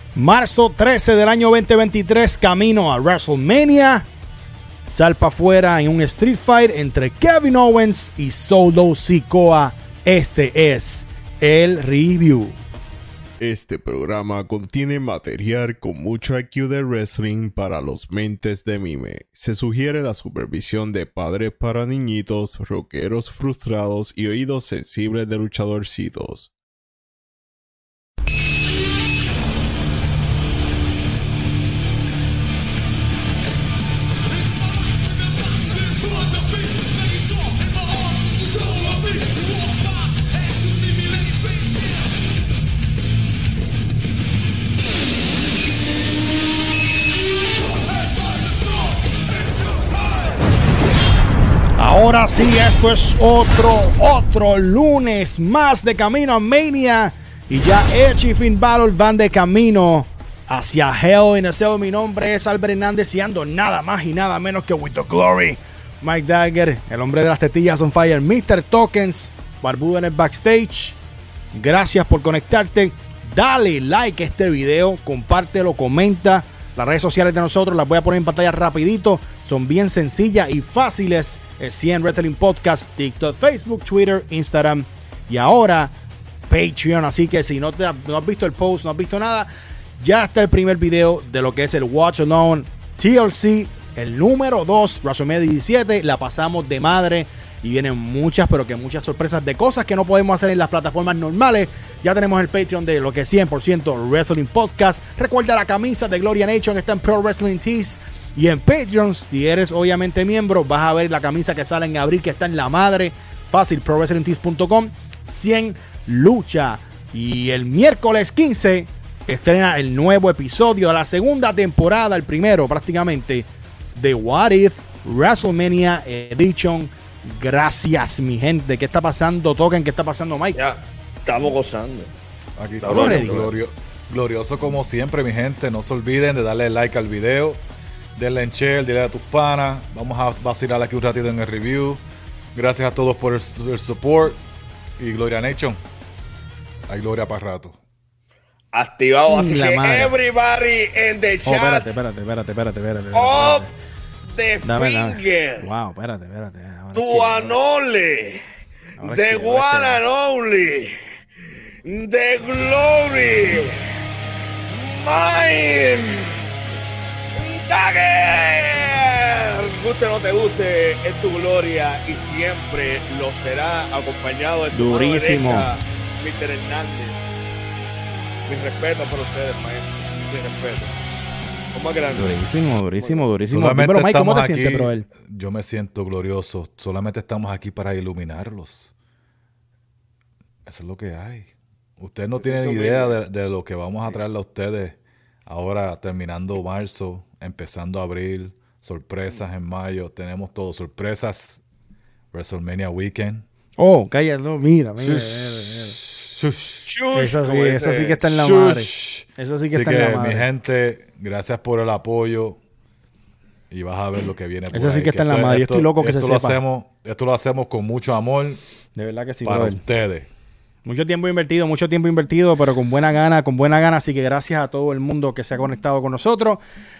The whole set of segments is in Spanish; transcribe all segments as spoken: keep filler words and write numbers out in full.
Marzo trece del año veinte veintitrés, camino a WrestleMania. Salpa afuera en un Street Fight entre Kevin Owens y Solo Sikoa. Este es el review. Este programa contiene material con mucho I Q de wrestling para los mentes de mime. Se sugiere la supervisión de padres para niñitos, rockeros frustrados y oídos sensibles de luchadorcitos. Ahora sí, esto es otro, otro lunes más de camino a Mania. Y ya Edge y Finn Balor van de camino hacia Hell in a Cell. Mi nombre es Albert Hernández y ando nada más y nada menos que with the glory. Mike Dagger, el hombre de las tetillas on fire, mister Tokens, barbudo en el backstage. Gracias por conectarte. Dale like a este video, compártelo, comenta. Las redes sociales de nosotros las voy a poner en pantalla rapidito. Son bien sencillas y fáciles. Es cien Wrestling Podcast, TikTok, Facebook, Twitter, Instagram y ahora Patreon. Así que si no, te, no has visto el post, no has visto nada, ya está el primer video de lo que es el Watch Alone T L C, el número dos, WrestleMania diecisiete. La pasamos de madre y vienen muchas, pero que muchas sorpresas de cosas que no podemos hacer en las plataformas normales. Ya tenemos el Patreon de lo que es cien por ciento Wrestling Podcast. Recuerda la camisa de Gloria Nation, está en Pro Wrestling Tees. Y en Patreon, si eres obviamente miembro, vas a ver la camisa que sale en abril, que está en la madre. Fácil, pro wrestling tees punto com. cien lucha. Y el miércoles quince estrena el nuevo episodio de la segunda temporada, el primero prácticamente, de What If WrestleMania Edition. Gracias, mi gente. ¿Qué está pasando, Token? ¿Qué está pasando, Mike? Ya, estamos gozando. Aquí Estamos ready. glorio, glorioso como siempre, mi gente. No se olviden de darle like al video. Denle en share, dile a tus panas. Vamos a vacilar aquí un ratito en el review. Gracias a todos por el, el support. Y Gloria Nation. Hay gloria para rato. Activado, así La que madre. everybody in the Oh, chat. espérate, espérate, espérate, espérate, espérate. Up espérate. the Dame, dame. finger. Wow, espérate, espérate. Ahora Tu quiero- anole. Ahora The quiero, ahora one and only. The glory. Mine. Dagger. Guste o no te guste, es tu gloria y siempre lo será, acompañado de su mano Durísimo. derecha, mister Hernández. Mis respetos para ustedes, maestro. Mis respetos. ¿Cómo es grande? Durísimo, durísimo, durísimo. Solamente Dímelo, Mike, ¿cómo te estamos sientes, aquí- brother? Yo me siento glorioso. Solamente estamos aquí para iluminarlos. Eso es lo que hay. Ustedes no tienen siento idea bien. de, de lo que vamos a traerle a ustedes ahora, terminando marzo, empezando abril, sorpresas en mayo. Tenemos todo, sorpresas. WrestleMania Weekend. Oh, cállate, no, mira, mira, mira, Shush. Shush, mira. Esa sí, como esa dice. sí que está en la Shush. madre. Esa sí que Así está que, en la mi madre. gente, gracias por el apoyo. Y vas a ver lo que viene por Esa sí ahí, que está en la esto- madre. Yo esto- estoy loco que se esto lo sepa. hacemos, esto lo hacemos con mucho amor De verdad que sí, para brother. ustedes. Mucho tiempo invertido, mucho tiempo invertido, pero con buena gana, con buena gana. Así que gracias a todo el mundo que se ha conectado con nosotros.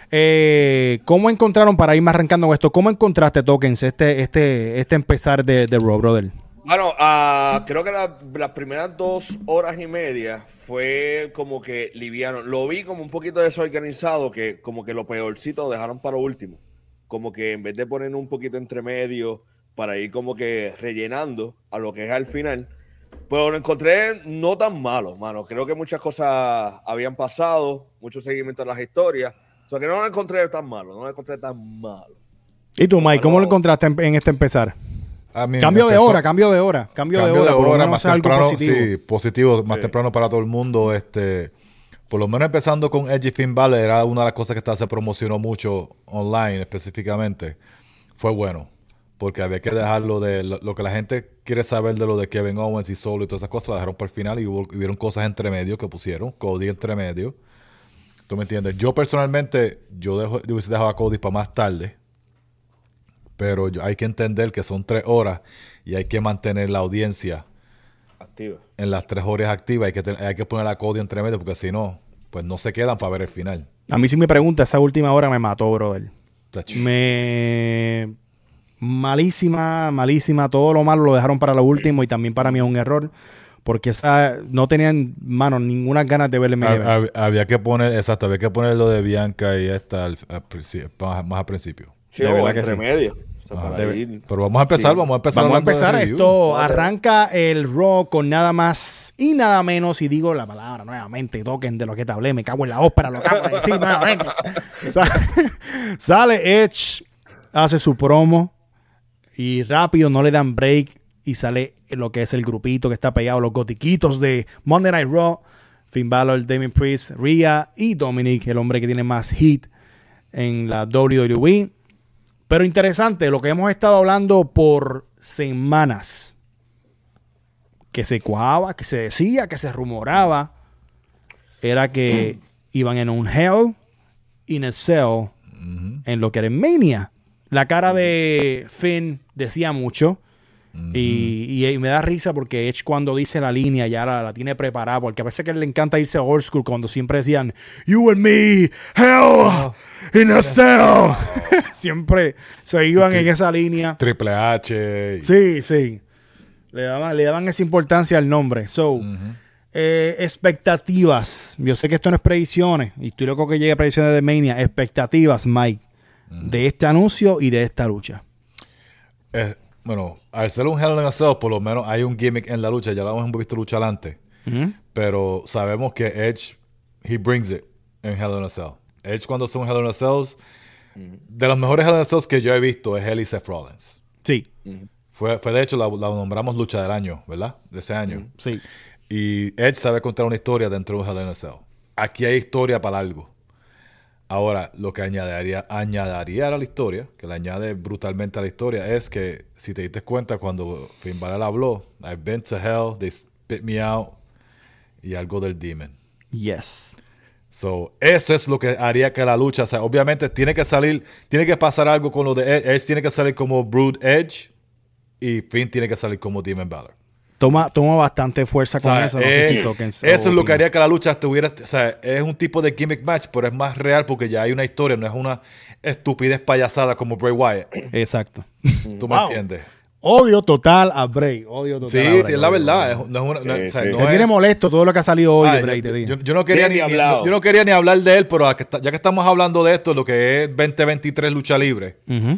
Eh, ¿Cómo encontraron, para ir más arrancando con esto, cómo encontraste, Tokens, este, este, este empezar de, de Raw, brother? Bueno, ah, creo que la- las primeras dos horas y media fue como que liviano. Lo vi como un poquito desorganizado, que como que lo peorcito lo dejaron para último. Como que en vez de poner un poquito entre medio para ir como que rellenando a lo que es al final, pues lo encontré no tan malo, mano. Creo que muchas cosas habían pasado, mucho seguimiento de las historias. O sea que no lo encontré tan malo, no lo encontré tan malo. ¿Y tú, Mike, cómo Bueno. lo encontraste en, en este empezar? A mí Cambio me de empezó- hora, cambio de hora, cambio, cambio de hora, por lo menos más es algo temprano, positivo. sí, positivo, más Sí. temprano para todo el mundo. Este, por lo menos empezando con Edge y Finn Balor, era una de las cosas que esta se promocionó mucho online específicamente. Fue bueno, porque había que dejarlo de lo, lo que la gente quiere saber de lo de Kevin Owens y Solo y todas esas cosas, la dejaron para el final y hubo, hubieron cosas entre medio que pusieron, Cody entre medio. ¿Tú me entiendes? Yo personalmente, yo, dejo, yo hubiese dejado a Cody para más tarde, pero yo- hay que entender que son tres horas y hay que mantener la audiencia Activa. en las tres horas activas. Hay que, ten- hay que poner a Cody entre medio porque si no, pues no se quedan para ver el final. A mí sí me pregunta, esa última hora me mató, brother. Tach. Me... Malísima, malísima. Todo lo malo lo dejaron para lo último y también para mí es un error. Porque esa, no tenían, mano, ninguna ganas de verle en Hab- hab- Había que poner, exacto, había que poner lo de Bianca y esta al, al principio, más, más al principio. Sí, De o verdad que entre sí. medio. O sea, Ajá, para de- ir- Pero vamos a empezar, Sí. vamos a empezar. Vamos a hablando de empezar. review. Esto arranca el Raw con nada más y nada menos. Y digo la palabra nuevamente, toquen de lo que te hablé. Me cago en la ópera, lo acabo de decir nuevamente. Sa- Sale Edge, hace su promo y rápido no le dan break. Y sale lo que es el grupito que está pegado, los gotiquitos de Monday Night Raw. Finn Balor, Damien Priest, Rhea y Dominic, el hombre que tiene más hit en la W W E. Pero interesante, lo que hemos estado hablando por semanas, que se cuajaba, que se decía, que se rumoraba, era que iban en un Hell in a Cell en lo que era en Mania. La cara de Finn decía mucho. Y, y- y me da risa porque Edge cuando dice la línea ya la, la tiene preparada, porque a veces que le encanta irse a old school cuando siempre decían You and me, hell in a cell. Siempre se iban en esa línea. Triple H. y- Sí, sí. Le daban, le daban esa importancia al nombre. So, Ujú. eh, expectativas. Yo sé que esto no es predicciones. Y estoy loco que llegue a predicciones de Mania. Expectativas, Mike, de este anuncio y de esta lucha. Eh, bueno, al ser un Hell in a Cell, por lo menos hay un gimmick en la lucha. Ya lo hemos visto luchar antes. Ujú. Pero sabemos que Edge, he brings it en Hell in a Cell. Edge cuando son Hell in a Cells, de los mejores Hell in a Cells que yo he visto es él y Seth Rollins. Sí, Fue, fue de hecho, la, la nombramos lucha del año, ¿verdad? De ese año. sí. Y Edge sabe contar una historia dentro de un Hell in a Cell. Aquí hay historia para algo. Ahora, lo que añadiría, añadiría a la historia, que le añade brutalmente a la historia, es que, si te diste cuenta, cuando Finn Balor habló, I've been to hell, they spit me out, y algo del demon. Yes. So, eso es lo que haría que la lucha, o sea, obviamente tiene que salir, tiene que pasar algo con lo de Edge, Edge tiene que salir como Brood Edge, y Finn tiene que salir como Demon Balor. Toma, toma bastante fuerza O con sea, eso. No eh, sé si toquen. eso es lo que haría que la lucha estuviera, o sea, es un tipo de gimmick match, pero es más real porque ya hay una historia, no es una estupidez payasada como Bray Wyatt. Exacto. ¿Tú me Wow. entiendes? Odio total a Bray. Odio total Sí, a Bray. sí, es la Odio, verdad. odio. Es- no es una, no- Sí, o sea, sí. no Te es- tiene molesto todo lo que ha salido hoy Ah, de Bray, te yo, digo. yo- yo no quería Bien ni, hablado. yo no quería ni hablar de él, pero a que está- ya que estamos hablando de esto, lo que es veinte veintitrés lucha libre, Ujú,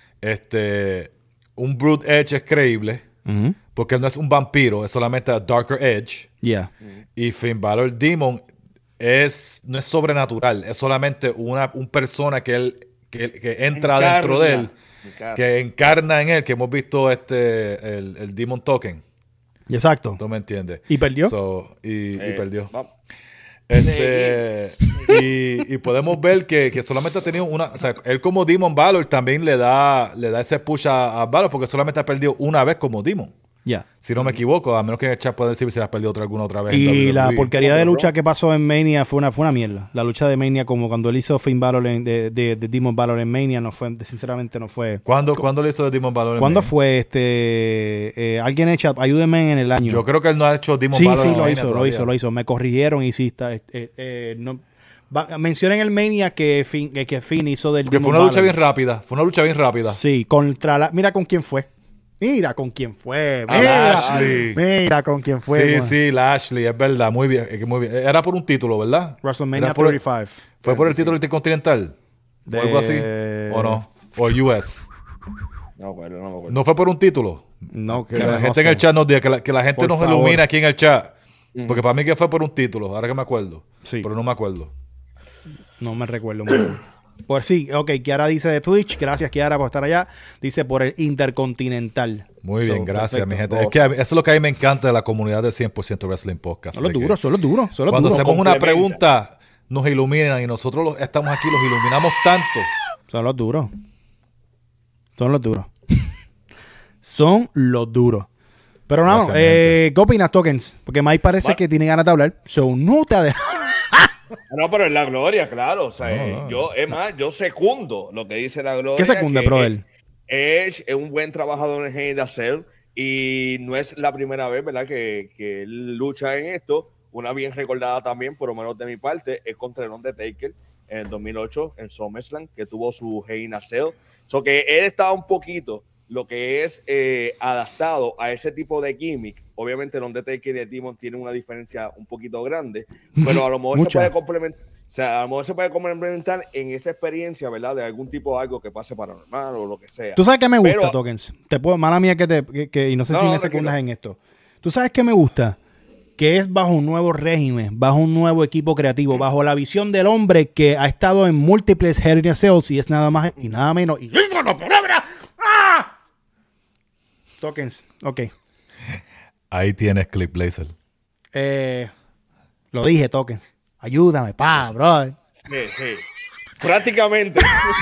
este, un Brute Edge es creíble, ujú. porque él no es un vampiro, es solamente a Darker Edge. Yeah. Y Finn Balor Demon es, no es sobrenatural, es solamente una un persona que él que, que entra Encarna. dentro de él, Encarna. que encarna en él, que hemos visto este el, el Demon Token. Exacto. ¿Tú me entiendes? ¿Y perdió? So, y, y Eh, perdió. vamos. Este, y, y podemos ver que, que solamente ha tenido una, o sea, él como Demon Balor también le da, le da ese push a, a Balor porque solamente ha perdido una vez como Demon. Ya. Si no me equivoco, a menos que en el chat pueda decir si ha perdido otra alguna otra vez. en Y W la W E. porquería de Bro. lucha que pasó en Mania fue una, fue una mierda. La lucha de Mania, como cuando él hizo Finn Balor en- de, de, de Demon Balor en Mania, no fue, sinceramente no fue. ¿Cuándo, ¿Cuándo le hizo de Demon Balor? en ¿Cuándo Mania? fue este? eh, alguien echa, ayúdenme en el año. Yo creo que él no ha hecho Demon Sí, Balor. sí, en lo Mania hizo, lo todavía. hizo, lo hizo. Me corrigieron y sí está. eh, eh, eh, no, va- mencionen el Mania que Finn, que, que Finn hizo del Que Demon fue una lucha Balor. bien rápida. Fue una lucha bien rápida. Sí, contra la. Mira con quién fue. Mira con quién fue. A Mira, Lashley. mira con quién fue. sí, man. sí, Lashley, es verdad. Muy bien, es que muy bien. Era por un título, ¿verdad? WrestleMania Era por- treinta y cinco. ¿Fue por el título intercontinental? De- ¿O algo así? ¿O no? ¿O U S? No me acuerdo, no me acuerdo. ¿No fue por un título? No, Que no la gente en sé. el chat nos diga, que la, que la gente Por nos favor. ilumine aquí en el chat. Porque para mí que fue por un título, ahora que me acuerdo. Sí. Pero no me acuerdo. No me recuerdo mucho. Por sí, ok, Kiara dice de Twitch, gracias Kiara por estar allá. Dice por el Intercontinental. Muy bien, So, gracias, perfecto. mi gente. Es que a mí- eso es lo que a mí me encanta de la comunidad de cien por ciento Wrestling Podcast. Son los de que duros, son los duros, son los Cuando duros. hacemos una Complementa. pregunta, nos iluminan y nosotros los- estamos aquí, los iluminamos tanto. Son los duros. Son los duros. Son los duros. Pero no, Gracias, mi eh, ¿qué opinas, Tokens? Porque Mike parece Bueno. que tiene ganas de hablar. So, no te deja. No, pero es la gloria, claro. O sea, No, eh, no. yo, es más, yo secundo lo que dice la gloria. ¿Qué secunda, que brother? Edge es un buen trabajador en Hell in a Cell y no es la primera vez, ¿verdad? Que, que él lucha en esto. una bien recordada también, por lo menos de mi parte, es contra el Undertaker en el dos mil ocho en SummerSlam, que tuvo su Hell in a Cell. So que él estaba un poquito lo que es eh, adaptado a ese tipo de gimmick. Obviamente el Undertaker y el Demon tienen una diferencia un poquito grande, pero a lo mejor se puede complementar, o sea, a lo mejor se puede complementar en esa experiencia, ¿verdad? De algún tipo de algo que pase paranormal o lo que sea. Tú sabes que me gusta, pero, Tokens. Te puedo, mala mía que te, que, que, y no sé no, si me no, secundas tranquilo. en esto. Tú sabes que me gusta, que es bajo un nuevo régimen, bajo un nuevo equipo creativo, bajo la visión del hombre que ha estado en múltiples Hell in a Cells y es nada más y nada menos. Y digo la palabra. ¡Ah! Tokens, ok. Ahí tienes Clip Blazer. Eh, lo dije, Tokens. Ayúdame, pa, bro. Sí, sí. Prácticamente.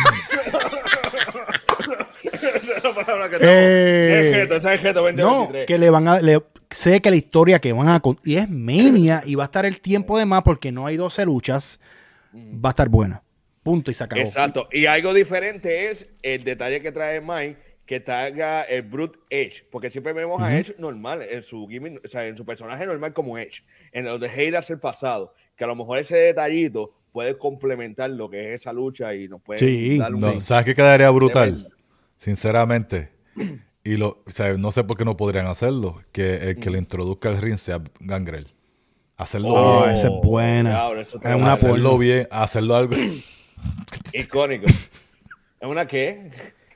Eh, no, no, que le van a... Le, sé que la historia que van a... Y es Mania y va a estar el tiempo de más porque no hay doce luchas. Va a estar buena. Punto y se acabó. Exacto. Y algo diferente es el detalle que trae Mike, que traiga el Brute Edge, porque siempre vemos uh-huh. a Edge normal, en su gimmick, o sea, en su personaje normal como Edge, en lo de Heilas el pasado, que a lo mejor ese detallito puede complementar lo que es esa lucha y nos puede sí. dar un... No, ¿sabes qué quedaría brutal? Sinceramente, y lo, o sea, no sé por qué no podrían hacerlo, que el que mm. le introduzca el ring sea Gangrel. Hacerlo oh, bien. Esa es buena. Claro, eso es una hacerlo porno. bien, hacerlo algo... Icónico. ¿Es una qué?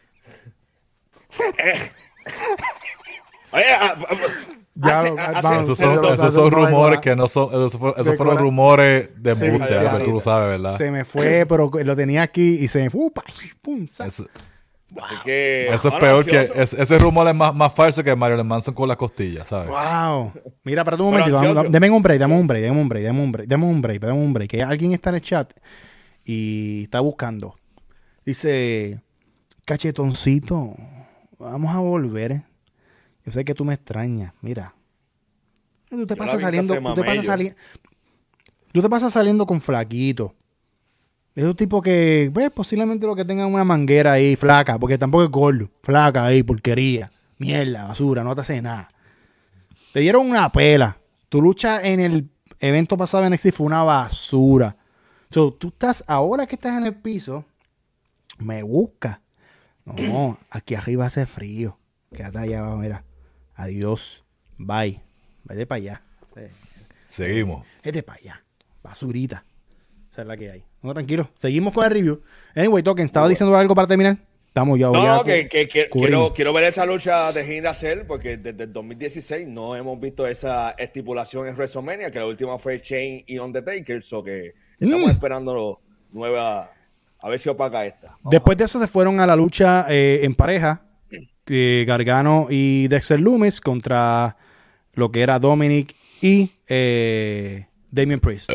Oye, a, a, ya, hace, vamos, hace, esos son, esos esos son rumores que no son, esos, esos de fueron rumores de sí, embuste, sí, pero tú lo sabes, ¿verdad? Se me fue, pero lo tenía aquí y se me fue. Pum, eso, wow. Así que, eso es peor que es, ese rumor es más, más falso que Marilyn Manson con las costillas, ¿sabes? Wow. Mira, espérate un momentito. Deme un break, dame un break, dame un break, dame un break, dame un break, dame un break. Que alguien está en el chat y está buscando. Dice, cachetoncito, vamos a volver. Yo sé que tú me extrañas. Mira. Tú te pasas saliendo. Tú te pasas, sali tú te pasas saliendo con flaquito. Esos tipos que, pues, posiblemente lo que tengan una manguera ahí, flaca, porque tampoco es gordo. Flaca ahí, porquería. Mierda, basura, no te hace nada. Te dieron una pela. Tu lucha en el evento pasado en N X T fue una basura. So, tú estás, ahora que estás en el piso, me busca. No, aquí arriba hace frío. Quédate allá abajo, mira. Adiós. Bye. Vete para allá. Seguimos. Vete para allá. Basurita. Esa es la que hay. No, tranquilo. Seguimos con el review. Anyway, Token, ¿estaba bueno. diciendo algo para terminar? Estamos ya. No, ya no, que, que, que quiero, quiero ver esa lucha de Hell in a Cell porque desde el dos mil dieciséis no hemos visto esa estipulación en WrestleMania, que la última fue Shane y Undertaker, so que estamos mm. esperando nueva, a ver si opaca esta. Vamos Después de eso se fueron a la lucha eh, en pareja, eh, Gargano y Dexter Lumis contra lo que era Dominic y eh, Damian Priest.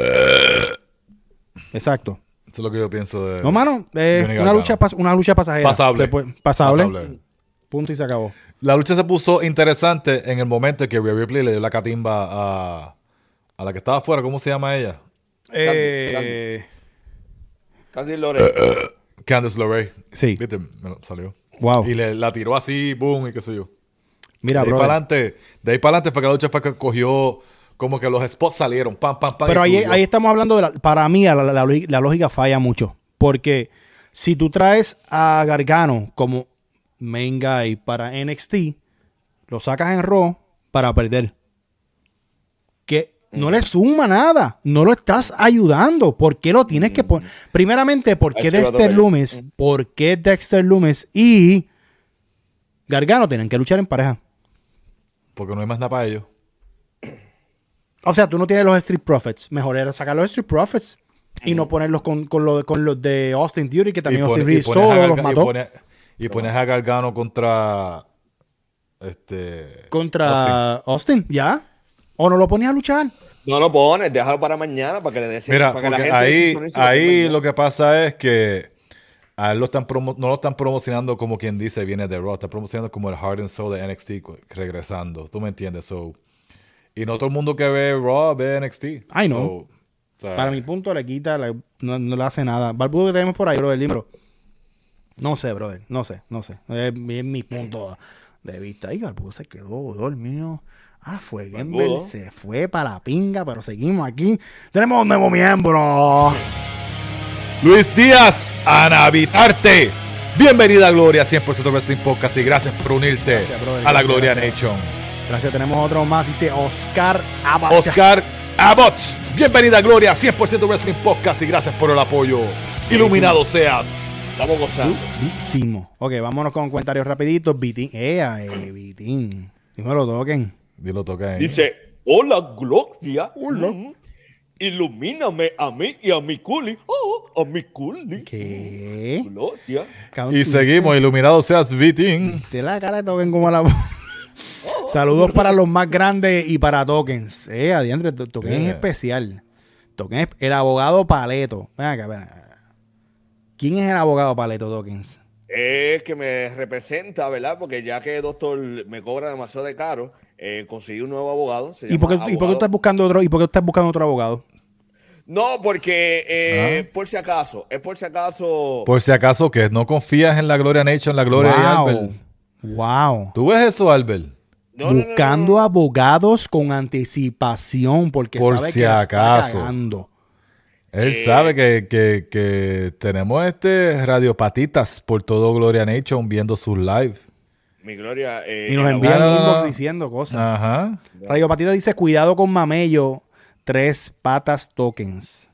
Exacto. Eso es lo que yo pienso de... No, mano, eh, una, lucha pas una lucha pasajera. Pasable. Después, pasable. Pasable. Punto y se acabó. La lucha se puso interesante en el momento en que Rhea Ripley le dio la catimba a, a la que estaba afuera. ¿Cómo se llama ella? Eh... Candice LeRae. Uh, Candice LeRae. Sí. Viste, me lo salió. Wow. Y le, la tiró así, boom, y qué sé yo. Mira, de ahí bro. para adelante, de ahí para adelante fue que la lucha fue que cogió... Como que los spots salieron, pam, pam, pam. Pero ahí, ahí estamos hablando de la, para mí la, la, la, la lógica falla mucho. Porque si tú traes a Gargano como main guy para N X T, lo sacas en Raw para perder. Que no le suma nada. No lo estás ayudando. ¿Por qué lo tienes que poner? Primeramente, ¿por qué Dexter Lumis? ¿Por qué Dexter Lumis y Gargano tienen que luchar en pareja? Porque no hay más nada para ellos. O sea, tú no tienes los Street Profits. Mejor era sacar los Street Profits y mm. no ponerlos con, con, lo, con los de Austin Theory, que también Austin Theory solo los mató. Y pones, y pones a Gargano contra... Este... Contra Austin. Austin, ¿ya? ¿O no lo ponías a luchar? No lo pones, déjalo para mañana para que le des... Mira, para que la gente ahí, ahí lo que pasa es que a él lo están promo no lo están promocionando como quien dice viene de Raw. Está promocionando como el Heart and Soul de N X T regresando. ¿Tú me entiendes? So... Y no todo el mundo que ve Raw ve N X T. Ay, no. So, o sea, para mi punto le quita, le, no, no le hace nada. Barbudo que tenemos por ahí, brother, libro. No sé, brother. No sé, no sé. Es, es mi punto de vista. Ahí Barbudo se quedó dormido. Ah, fue Barbudo. Gamble, se fue para la pinga, pero seguimos aquí. Tenemos un nuevo miembro. Luis Díaz, Ana Vitarte. Bienvenida a Gloria, cien por ciento Wrestling Podcast y gracias por unirte Gracias, brother, a la gracias, Gloria gracias. Nation. Gracias, tenemos otro más, dice Oscar Abacha. Oscar Abbott. Bienvenida a Gloria, cien por ciento Wrestling Podcast y gracias por el apoyo. Iluminado seas. Estamos gozando. Durísimo. Ok, vámonos con comentarios rapiditos. Vitín, ea, eh, Vitín. Dímelo, toquen. Dilo, toca ahí. Dice, hola Gloria. Mm, ilumíname a mí y a mi culi. Oh, a mi culi. ¿Qué? Gloria. Cabrón, Y tuviste- seguimos, iluminado seas Vitín. De la cara de Token como la... Saludos para los más grandes y para Tokens. Eh, adiante, to- Token es Yeah. especial. Token es el abogado Paleto. Ven acá, ven acá. ¿Quién es el abogado Paleto, Tokens? Es que me representa, ¿verdad? Porque ya que doctor me cobra demasiado de caro, eh, conseguí un nuevo abogado. se ¿Y por, qué, llama ¿Y por qué tú abogado- estás buscando otro, ¿Y por qué tú estás buscando otro abogado? No, porque eh, Ah. por si acaso, es por si acaso. Por si acaso que no confías en la Gloria Nation, en la Gloria de wow. Albert. Wow. ¿Tú ves eso, Albert? No, no, no, no, Buscando no. abogados con anticipación porque Por sabe si que la acaso. está cagando. Él Eh, sabe que, que, que tenemos este radiopatitas por todo Gloria Nation viendo sus live. Mi Gloria. eh, Y nos el envían abogado- Ah. inbox diciendo cosas. Ajá. Radio Patita dice, cuidado con Mamello, tres patas Tokens.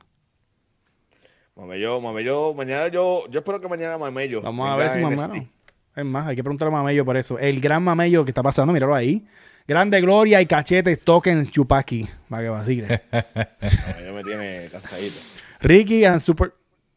Mamello, Mamello, mañana yo, yo espero que mañana Mamello. Vamos a venga ver si en Mamello. N X T. Es más, hay que preguntarle a Mamello por eso. El gran Mamello que está pasando, míralo ahí. Grande Gloria y Cachetes Tokens Chupaki. Para que vacile. Mamello me tiene cansadito. Ricky and Super...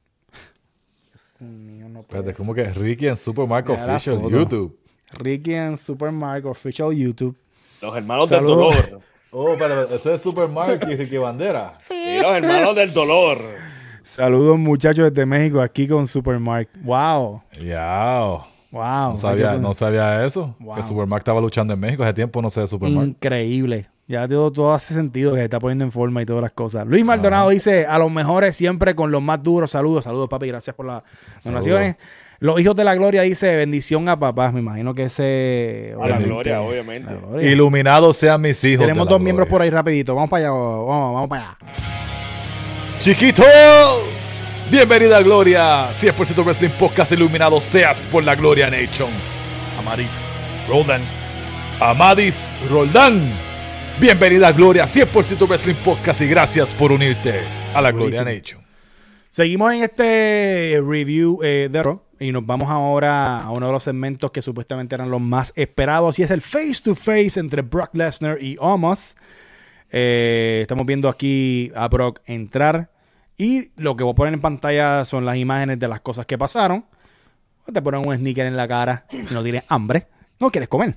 Dios mío, no puedo. Espérate, ¿cómo que Ricky en Supermarket Mira la Official foto. YouTube? Ricky and Supermarket Official YouTube. Los hermanos Saludos. del dolor. Oh, pero ese es Supermarket y Ricky Bandera. Sí, los hermanos del dolor. Saludos muchachos desde México aquí con Supermarket. Wow. Ya. Wow. No sabía, Hay que- no sabía eso. Wow. Que Supermarket estaba luchando en México. Hace tiempo no sé de Supermarket. Increíble. Ya todo, todo hace sentido que se está poniendo en forma y todas las cosas. Luis Maldonado dice, a los mejores siempre con los más duros. Saludos, saludos papi, gracias por las donaciones. Los hijos de la gloria dice, bendición a papás. Me imagino que ese... A la obviamente, gloria, obviamente. la gloria. Iluminados sean mis hijos. Tenemos de la dos miembros por gloria. ahí rapidito. Vamos para allá, vamos, vamos para allá. Chiquito, bienvenida a Gloria. cien por ciento Wrestling Podcast iluminado seas por la Gloria Nation. Amadis Roldan. Amadis Roldán. Bienvenida a Gloria. cien por ciento Wrestling Podcast y gracias por unirte a la Gloria Buenísimo. Nation. Seguimos en este review eh, de Raw y nos vamos ahora a uno de los segmentos que supuestamente eran los más esperados y es el face to face entre Brock Lesnar y Omos. Eh, estamos viendo aquí a Brock entrar y lo que voy a poner en pantalla son las imágenes de las cosas que pasaron. Te ponen un sneaker en la cara y no tienes hambre, no quieres comer.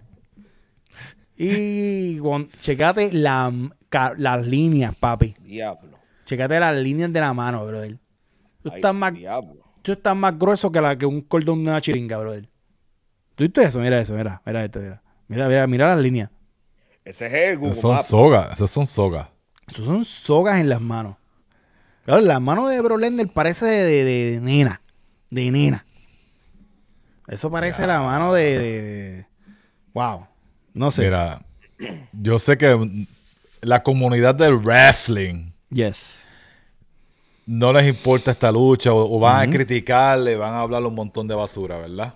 Y con, checate la, ca- las líneas, papi. Diablo. Checate las líneas de la mano, brother. Tú Ay, estás más, diablo. tú estás más grueso que, la, que un cordón de una chiringa, brother. ¿Tú viste eso? Mira eso, mira. Mira esto, mira. Mira, mira, mira las líneas. Ese es el Google Esas son Maps. sogas. Esas son sogas. Estos son sogas en las manos. Claro, la mano de Brock Lesnar parece de, de, de- de nena. De nena. Eso parece la mano de, de- de- Wow. No sé. Mira, yo sé que la comunidad del wrestling Yes. no les importa esta lucha o, o van a criticarle, van a hablar un montón de basura, ¿verdad?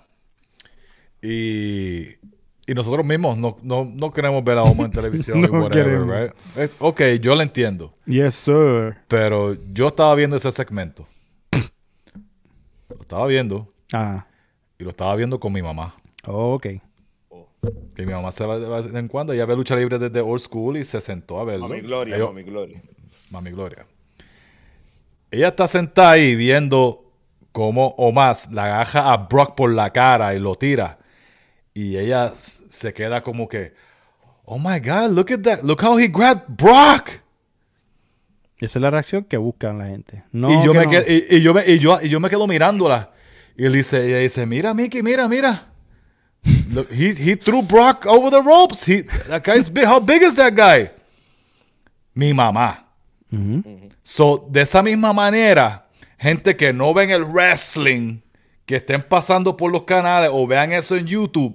Y, y nosotros mismos no, no, no queremos ver a Homo en televisión y No whatever, queremos. right? Eh, Ok, yo lo entiendo, Yes, sir. pero yo estaba viendo ese segmento. Lo estaba viendo Ah. y lo estaba viendo con mi mamá. Ok. Que mi mamá se va de vez en cuando, ella ve lucha libre desde old school y se sentó a verlo. Mami Gloria, Ellos- Mami Gloria. Mami Gloria. Ella está sentada ahí viendo cómo Omos la agarra a Brock por la cara y lo tira. Y ella s- se queda como que, oh my God, look at that. Look how he grabbed Brock. Esa es la reacción que buscan la gente. No, y, yo que me no. qued- y, y yo me, y, yo, y yo me quedo mirándola. Y él dice, ella dice, mira, Mickey, mira, mira. Look, he, he threw Brock over the ropes. He, that guy's big. How big is that guy? Mi mamá. So, de esa misma manera, gente que no ven el wrestling, que estén pasando por los canales o vean eso en YouTube,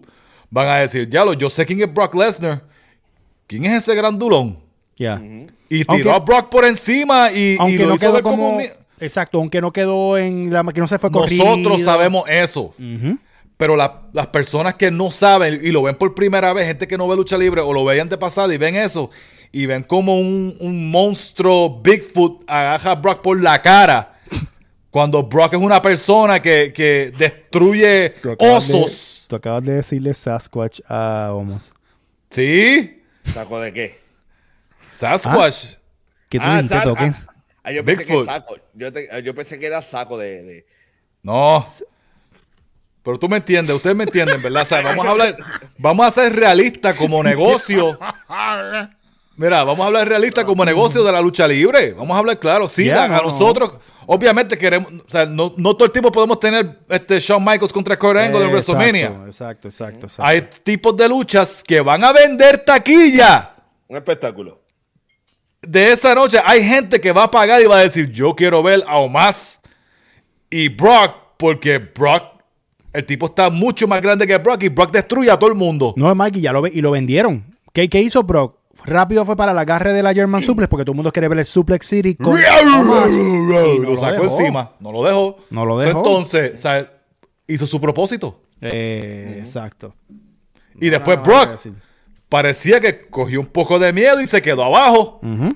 van a decir, ya lo, yo sé quién es Brock Lesnar. ¿Quién es ese grandulón? Ya. Ujú. Y tiró Aunque- a Brock por encima y, y Aunque lo no hizo quedó ver como... un ni- Exacto, aunque no quedó en la... que no se fue corrido. Nosotros sabemos eso. Ujú. Pero la- las personas que no saben y lo ven por primera vez, gente que no ve lucha libre o lo veían de pasada y ven eso y ven como un, un monstruo Bigfoot agarra a Brock por la cara cuando Brock es una persona que, que destruye Tú acabas de- osos. tú acabas de decirle Sasquatch a Omos. ¿Sí? ¿Saco de qué? Sasquatch. ¿Qué tú Ah, dijiste, saco- Tokens? ah, ah, yo pensé Bigfoot. que saco. Yo, te- yo pensé que era saco de. de- No. Pero tú me entiendes, ustedes me entienden, ¿verdad? O sea, vamos a hablar, vamos a ser realistas como negocio. Mira, vamos a hablar realista como negocio de la lucha libre. Vamos a hablar claro. Sí, Yeah, a, no, a no. nosotros, obviamente queremos, o sea, no, no todo el tiempo podemos tener este Shawn Michaels contra Kurt Angle en WrestleMania. Exacto, exacto, exacto. Hay tipos de luchas que van a vender taquilla Un espectáculo. de esa noche. Hay gente que va a pagar y va a decir, yo quiero ver a Omos y Brock, porque Brock, el tipo está mucho más grande que Brock y Brock destruye a todo el mundo. No, Mikey, ya lo, ve- y lo vendieron. ¿Qué, ¿Qué hizo Brock? Rápido fue para el agarre de la German Suplex porque todo el mundo quiere ver el Suplex City con Omos. Y no lo sacó dejó. encima, no lo dejó. No lo dejó. Entonces, o sea, hizo su propósito. Eh, Exacto. Y después nada más que Brock decir. parecía que cogió un poco de miedo y se quedó abajo. Ujú.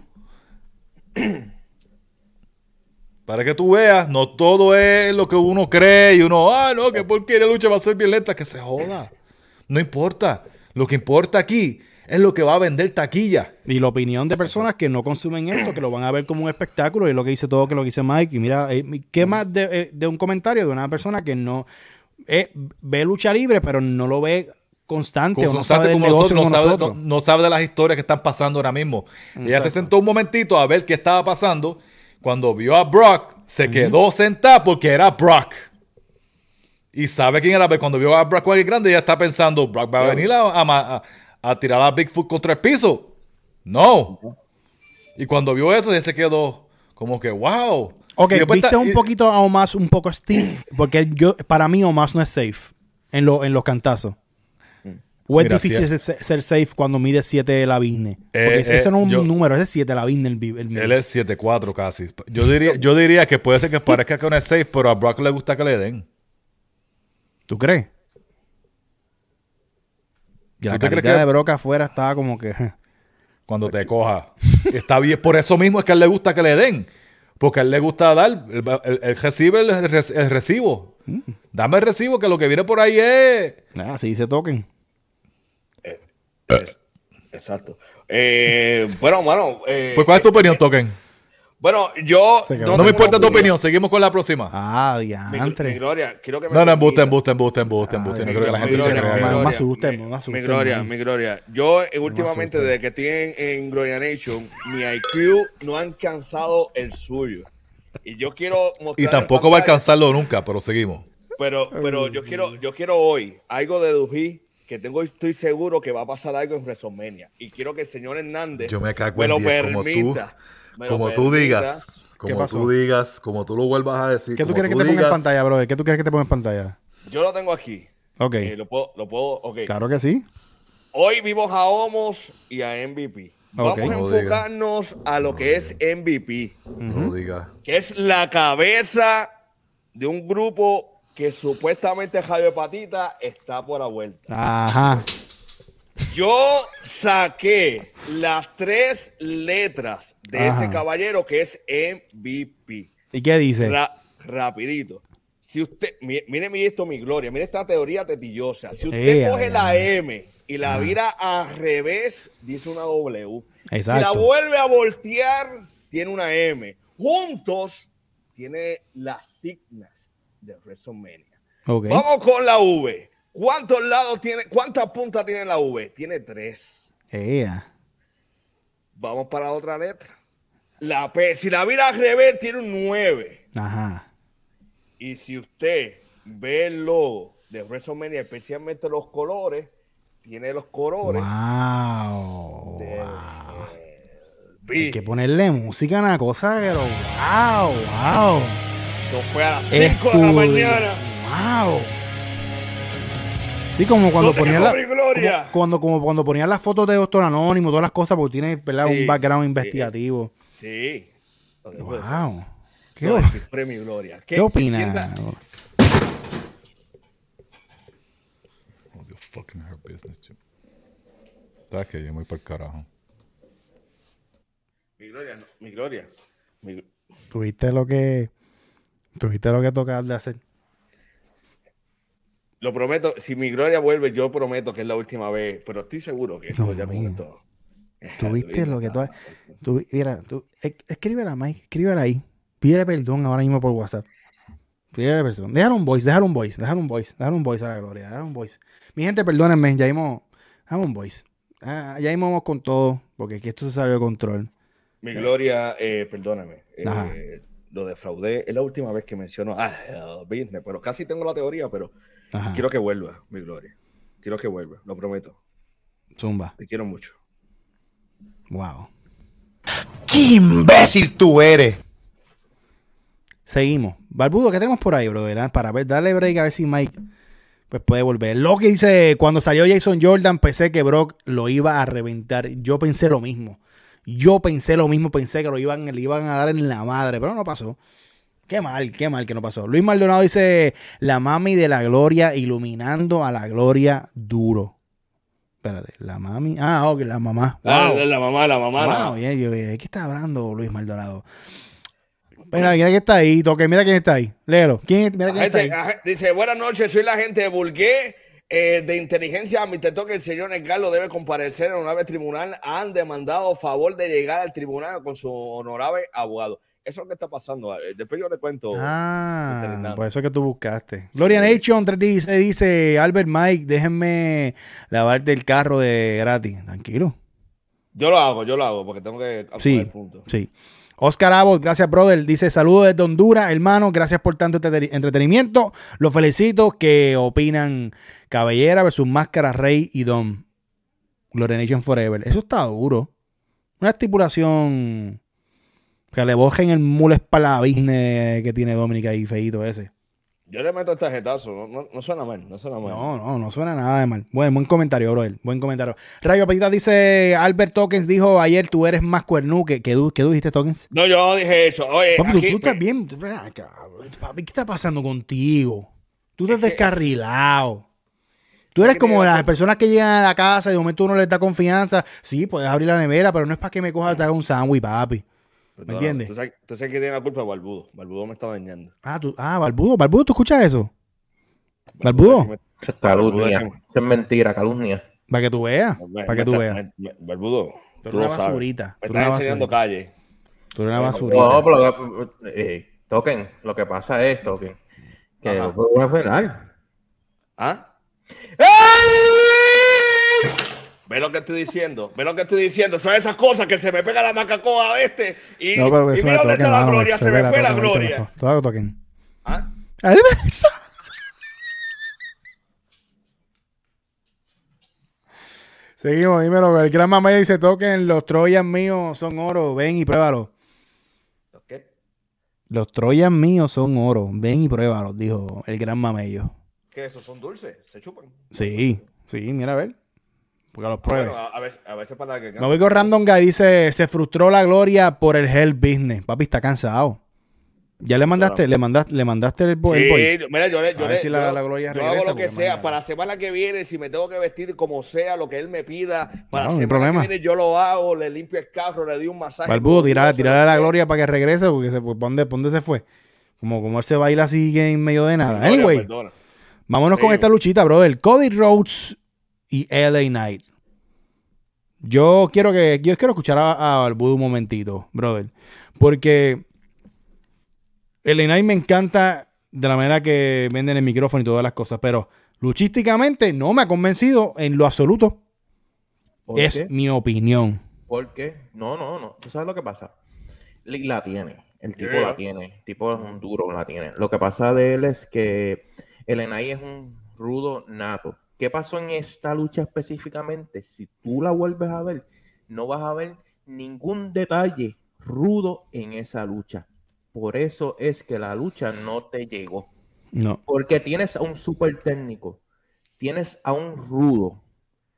Para que tú veas, no todo es lo que uno cree y uno, ah, no, que porquería lucha va a ser bien lenta, que se joda. No importa. Lo que importa aquí es lo que va a vender taquilla. Y la opinión de personas que no consumen esto, que lo van a ver como un espectáculo, y lo que dice todo, que lo que dice Mike. Y mira, eh, ¿qué más de, eh, de un comentario de una persona que no eh, ve lucha libre, pero no lo ve constante o no sabe del como negocio nosotros, como no, sabe, nosotros? no- no sabe de las historias que están pasando ahora mismo. Ella se Exacto. sentó un momentito a ver qué estaba pasando. Cuando vio a Brock, se quedó sentada porque era Brock. Y sabe quién era. Pero cuando vio a Brock con el grande, ella está pensando, Brock va a venir a, a, a- a tirar a Bigfoot contra el piso. No. Y cuando vio eso, ella se quedó como que, wow. Ok, Y después viste está- un y- poquito a Omos un poco stiff, porque yo, para mí Omos no es safe en, lo, en los cantazos. O es Mira, difícil si ser, ser safe cuando mide siete la business. Porque Eh, ese, ese eh, no es un yo- número, ese es siete la business. El, vi- el Él es siete cuatro casi. Yo diría, yo diría que puede ser que parezca que no es safe, pero a Brock le gusta que le den. ¿Tú crees? Y la ¿Tú te crees carita que- de Brock afuera estaba como que... Cuando te coja. Está bien. Por eso mismo es que a él le gusta que le den. Porque a él le gusta dar. Él, él- él recibe el, re- el recibo. Dame el recibo, que lo que viene por ahí es. Nada, si se toquen. Exacto. Eh, bueno, bueno. eh, Pues, ¿cuál es tu opinión, Token? Bueno, yo. Se quedó. No me tengo importa tu opinión. opinión. Seguimos con la próxima. Ah, Mi, mi diantre. Gloria, quiero que me No, no, permita. embuste, embuste, embuste, embuste, embuste. No creo que la Mi gente se gloria, crea. mi no, gloria, me asusten, mi- no me asusten, Mi gloria, man. mi gloria. Yo eh, últimamente, asusten. desde que estoy en, en Gloria Nation, mi I Q no ha alcanzado el suyo. Y yo quiero mostrar Y en tampoco va a pantalla, alcanzarlo nunca, pero seguimos. Pero, pero yo quiero, yo quiero hoy algo dedují que tengo, estoy seguro que va a pasar algo en WrestleMania. Y quiero que el señor Hernández Yo me cago me en lo diez, como tú- permita. me lo Como tú permita. digas, ¿Qué como pasó? tú digas, como tú lo vuelvas a decir. ¿Qué tú como quieres que te ponga en digas, pantalla, brother? ¿Qué tú quieres que te ponga en pantalla? Yo lo tengo aquí. Ok. Eh, lo puedo, lo puedo, ok. Claro que sí. Hoy vimos a Homos y a M V P. Vamos Ok. a No diga. enfocarnos a lo que es M V P, No lo digas. que es la cabeza de un grupo que supuestamente Javier Patita está por la vuelta. Ajá. Yo saqué las tres letras de Ajá. ese caballero que es M V P. ¿Y qué dice? Ra- rapidito. Si usted, mi- mire, mire esto, mi gloria, mire esta teoría tetillosa. Si usted Ea, coge ea. la M y la vira al revés, dice una W. Exacto. Si la vuelve a voltear, tiene una M. Juntos, tiene las signas de WrestleMania. Ok. Vamos con la V. ¿Cuántos lados tiene? ¿Cuántas puntas tiene la V? Tiene tres. Ea. Vamos para la otra letra. La P. Si la vira al revés, tiene un nueve. Ajá. Y si usted ve el logo de WrestleMania, especialmente los colores, tiene los colores Wow. de Wow. B. Hay que ponerle música a una cosa, pero wow, wow. Esto fue a las cinco de la Estudio. mañana. Wow. Sí, como cuando No ponía tengo la, mi Gloria. como, cuando, como cuando ponían las fotos de Doctor Anónimo, todas las cosas, porque tiene, ¿verdad? Sí, Un background sí, investigativo. Sí. Lo de- Wow. ¿Qué, lo o- de Cifre mi Gloria. ¿qué Que opinas? sienta- Oh, your fucking her business, Chip. ¿Sabes qué? Yo me voy para el carajo. Mi Gloria, no, mi Gloria. Mi- ¿Tuviste lo que tuviste lo que toca de hacer? Lo prometo, si mi Gloria vuelve, yo prometo que es la última vez, pero estoy seguro que esto No, ya con mío. esto. ¿Tuviste lo que tú, tú mira, tú, es- escríbela, Mike, escríbela ahí. Pídele perdón ahora mismo por WhatsApp. Pídele perdón. Déjale un voice, déjale un voice, déjale un voice, déjale un voice a la Gloria, déjale un voice. Mi gente, perdónenme, ya vimos, déjale un voice. Ah, ya vimos con todo, porque aquí esto se salió de control. Mi Gloria, eh, perdóname, Ajá. eh, lo defraudé. Es la última vez que menciono ah, el business, pero casi tengo la teoría, pero Ajá. quiero que vuelva, mi Gloria. Quiero que vuelva, lo prometo. Zumba. Te quiero mucho. Wow. ¡Qué imbécil tú eres! Seguimos. Barbudo, ¿qué tenemos por ahí, brother? Ah, Para ver, darle break a ver si Mike pues puede volver. Lo que dice, cuando salió Jason Jordan, pensé que Brock lo iba a reventar. Yo pensé lo mismo. Yo pensé lo mismo, pensé que lo iban, le iban a dar en la madre, pero no pasó. Qué mal, qué mal que no pasó. Luis Maldonado dice, la mami de la gloria iluminando a la gloria duro. Espérate, la mami. Ah, ok, la mamá. Ah, Wow. la mamá, la mamá. la- Wow, bien, yo, ¿de qué está hablando Luis Maldonado? Mira, mira quién está ahí, toque, mira quién está ahí. Léelo. ¿Quién, mira quién está ahí. Agente- agen- dice, buenas noches, soy la agente de Bulgué eh, de inteligencia. Mi te toca el señor Edgardo debe comparecer en un ave tribunal. Han demandado favor de llegar al tribunal con su honorable abogado. Eso es lo que está pasando. eh, Después yo le cuento. Ah, Fernando. por eso es que tú buscaste. Gloria Nation tres dice, dice Albert Mike, déjenme lavarte el carro de gratis. Tranquilo. Yo lo hago, yo lo hago, porque tengo que calcular Sí, el punto. sí. Oscar Abbott, gracias, brother. Dice, saludos desde Honduras, hermano. Gracias por tanto entrete- entretenimiento. Los felicito. ¿Qué opinan Cabellera versus Máscara, Rey y Dom? Gloria Nation Forever. Eso está duro. Una estipulación que le bojen el mules para la business que tiene Dominica y feíto ese. Yo le meto el tarjetazo, no, no, no suena mal, no suena mal. No, no, no suena nada de mal. Buen, buen comentario, brother. Buen comentario. Rayo Petita dice, Albert Tokens dijo ayer, tú eres más cuernú que, que, tú, que tú dijiste, Tokens. No, yo no dije eso. Oye, Papi, tú, aquí- tú estás bien. Ven acá, papi, ¿qué está pasando contigo? Tú estás Es que- descarrilado. Tú eres que como tiene las razón. personas que llegan a la casa y de momento uno les da confianza. Sí, puedes abrir la nevera, pero no es para que me coja y te haga un sándwich, papi. ¿Me Perdona, entiendes? Tú sabes, tú sabes que tiene la culpa Barbudo. Barbudo me está dañando. Ah, tú, ah, Barbudo, Barbudo, ¿tú escuchas eso? Barbudo, me- Eso es calumnia. Barbudo Eso es mentira, calumnia. para que tú veas, me- para me que tú está- veas. me- me- Barbudo, Tú eres tú una lo sabes. basurita. Me Tú eres estás una enseñando basurita. calle. Tú eres una Bueno, basurita. No, pero lo que- eh, Token, lo que pasa es, Token, que Ajá. fue una final. ¿Ah? Ve lo que estoy diciendo, ve lo que estoy diciendo. Son esas cosas que se me pega la macacoa de este. Y, No, pero y eso mira me dónde toquen, está la mano, gloria, se me espera, fue la toquen, ahorita gloria. esto. Todo toquen. ¿Ah? Alberto. Seguimos, dímelo. El gran mamá dice: toquen, los Troyas míos son oro. Ven y pruébalo. ¿Qué? Los Troyas míos son oro. Ven y pruébalo, dijo el gran mamello. ¿Qué esos son dulces? ¿Se chupan? Sí, sí, mira a ver. Porque los pruebes. Bueno, a, a veces, a veces para que... Me voy con Random Guy. Dice: se frustró la gloria por el hell business. Papi, está cansado. Ya le mandaste, le mandaste, le mandaste el, bo- el Sí, voice. mira, yo, le- yo, A ver le- si la- yo- la Gloria yo regresa, hago lo que porque, sea. imagínate. Para la semana que viene, si me tengo que vestir como sea, lo que él me pida, para No, no la hay semana problema. que viene yo lo hago, le limpio el carro, le doy un masaje. Barbudo, tirarle, Dios, tirarle a la se lo- gloria para que regrese, porque se, pues, ¿pa' ¿dónde, pa' dónde se fue? Como, como él se baila así que en medio de nada. Gloria, Anyway, perdona. vámonos con Sí. esta luchita, brother. Cody Rhodes y L A Knight. Yo quiero que yo quiero escuchar a, a Barbudo un momentito, brother. Porque L A Knight me encanta de la manera que venden el micrófono y todas las cosas, pero luchísticamente no me ha convencido en lo absoluto. ¿Por Es qué? mi opinión. ¿Por qué? No, no, no. ¿Tú sabes lo que pasa? Lee la tiene. El tipo Yeah. la tiene. El tipo es un duro, la tiene. Lo que pasa de él es que el Enai es un rudo nato. ¿Qué pasó en esta lucha específicamente? Si tú la vuelves a ver, no vas a ver ningún detalle rudo en esa lucha. Por eso es que la lucha no te llegó. No. Porque tienes a un super técnico, tienes a un rudo,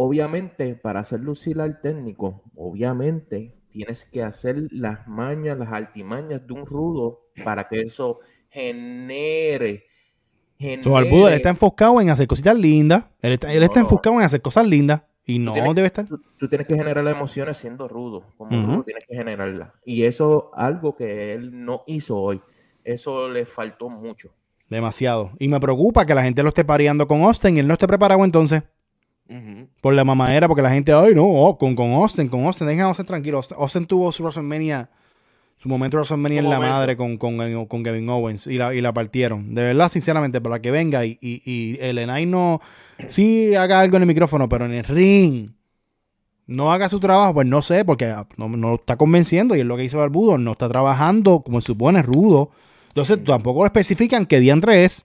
obviamente, para hacer lucir al técnico, obviamente tienes que hacer las mañas, las altimañas de un rudo para que eso genere. genere So, Barbudo, él está enfocado en hacer cositas lindas. Él está, él No, está no. enfocado en hacer cosas lindas. Y Tú no tienes- debe estar. Tú, tú tienes que generar las emociones siendo rudo, como Ujú. rudo tienes que generarlas. Y eso algo que él no hizo hoy. Eso le faltó mucho. Demasiado. Y me preocupa que la gente lo esté pareando con Austin y él no esté preparado entonces. Ujú. Por la mamadera, porque la gente, ay, no, oh, con, con Austin, con Austin, dejen a Austin tranquilo. Austin, Austin tuvo su WrestleMania, su momento de WrestleMania Su en la momento. madre con, con, con Kevin Owens y la, y la partieron. De verdad, sinceramente, para que venga y, y, y el Enay no, sí haga algo en el micrófono, pero en el ring no haga su trabajo, pues no sé, porque no, no lo está convenciendo y es lo que dice Barbudo, no está trabajando como se supone, rudo. Entonces tampoco lo especifican qué diantre es.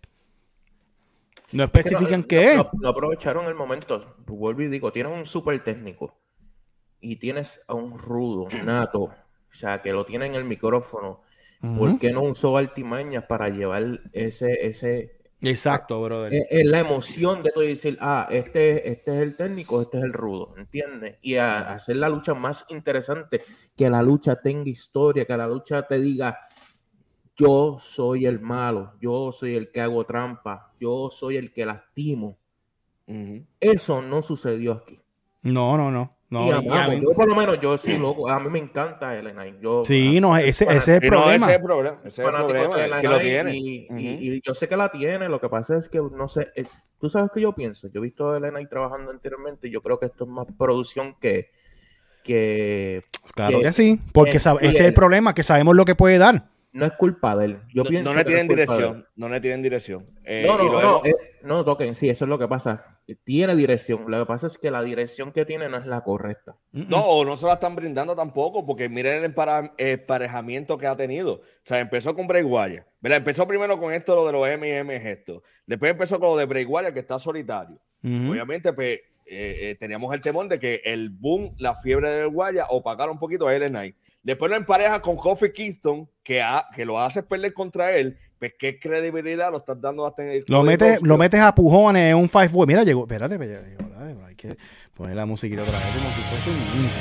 No especifican no, qué es. no- no aprovecharon el momento. Vuelvo y digo, tienes un súper técnico y tienes a un rudo, nato, o sea, que lo tiene en el micrófono. ¿Por Ujú. qué no usó artimañas para llevar ese, ese, Exacto, brother. es, es la emoción de todo y decir, ah, este, este es el técnico, este es el rudo, ¿entiendes? Y a, a hacer la lucha más interesante, que la lucha tenga historia, que la lucha te diga, yo soy el malo, yo soy el que hago trampa, yo soy el que lastimo. Ujú. Eso no sucedió aquí. No, no, no. y no y a amamos, mí- yo por lo menos, yo soy loco, a mí me encanta L N I. Yo, sí, a- no, ese, ese es el Y no, problema. ese es el problema. Ese es el fanático de problema. L N I Que lo tiene. Y, Ujú. y- y yo sé que la tiene, lo que pasa es que no sé, eh, tú sabes que yo pienso, yo he visto a L N I trabajando anteriormente y yo creo que esto es más producción que que, Claro que- que sí, porque que sabe- sí, ese es el él. problema, que sabemos lo que puede dar. No es culpa de él. Yo No, pienso no le que tienen es culpa de él. dirección. No le tienen dirección. Eh, No, y no, lo no, hemos- eh, no toquen, sí, eso es lo que pasa. Tiene dirección. Lo que pasa es que la dirección que tiene no es la correcta. No, o no se la están brindando tampoco, porque miren el empara- emparejamiento que ha tenido. O sea, empezó con Bray Wyatt. ¿Verdad? Empezó primero con esto, lo de los M M esto. Después empezó con lo de Bray Wyatt, que está solitario. Ujú. Obviamente, pues, eh, eh, teníamos el temor de que el boom, la fiebre de Wyatt, opacara un poquito a L N I. Después lo empareja con Kofi Kingston, que, ha, que lo hace perder contra él. Pues, ¿qué credibilidad lo estás dando hasta en el Lo Cody metes, Rhodes? lo metes a pujones en un five way. Mira, llegó. Espérate, pero ya llegó la de- hay que poner la musiquita otra vez como si fuese un intro.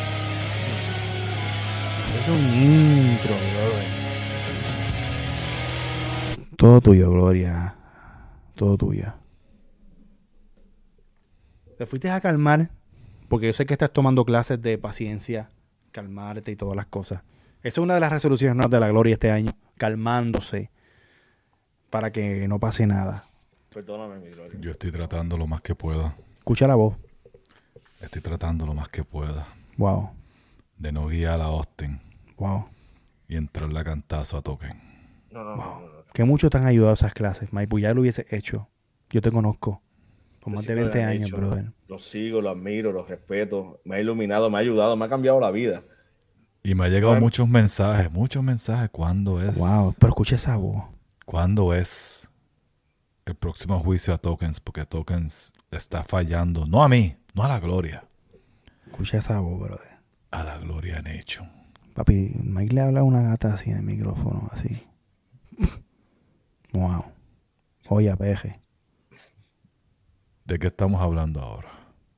Es un intro, brother. Todo tuyo, Gloria. Todo tuyo. Te fuiste a calmar, porque yo sé que estás tomando clases de paciencia, calmarte y todas las cosas. Esa es una de las resoluciones ¿no? de la Gloria este año, calmándose para que no pase nada. Perdóname, mi gloria. Yo estoy tratando lo más que pueda. Escucha la voz. Estoy tratando lo más que pueda Wow, de no guiar a Austin wow. y entrarle a cantazo a Token. No, no, no, no, no. Que mucho te han ayudado esas clases, Mike. Pues ya lo hubiese hecho. Yo te conozco. Por más Sí de me lo veinte han años, hecho. brother. Lo sigo, lo admiro, lo respeto. Me ha iluminado, me ha ayudado, me ha cambiado la vida. Y me ha llegado Bueno. muchos mensajes, muchos mensajes. ¿Cuándo es? Wow, pero escucha esa voz. ¿Cuándo es el próximo juicio a Tokens? Porque Tokens está fallando. No a mí, no a la Gloria. Escucha esa voz, brother. A la Gloria en hecho. Papi, Mike le habla a una gata así en el micrófono, así. Wow. Oye, peje. ¿De qué estamos hablando ahora?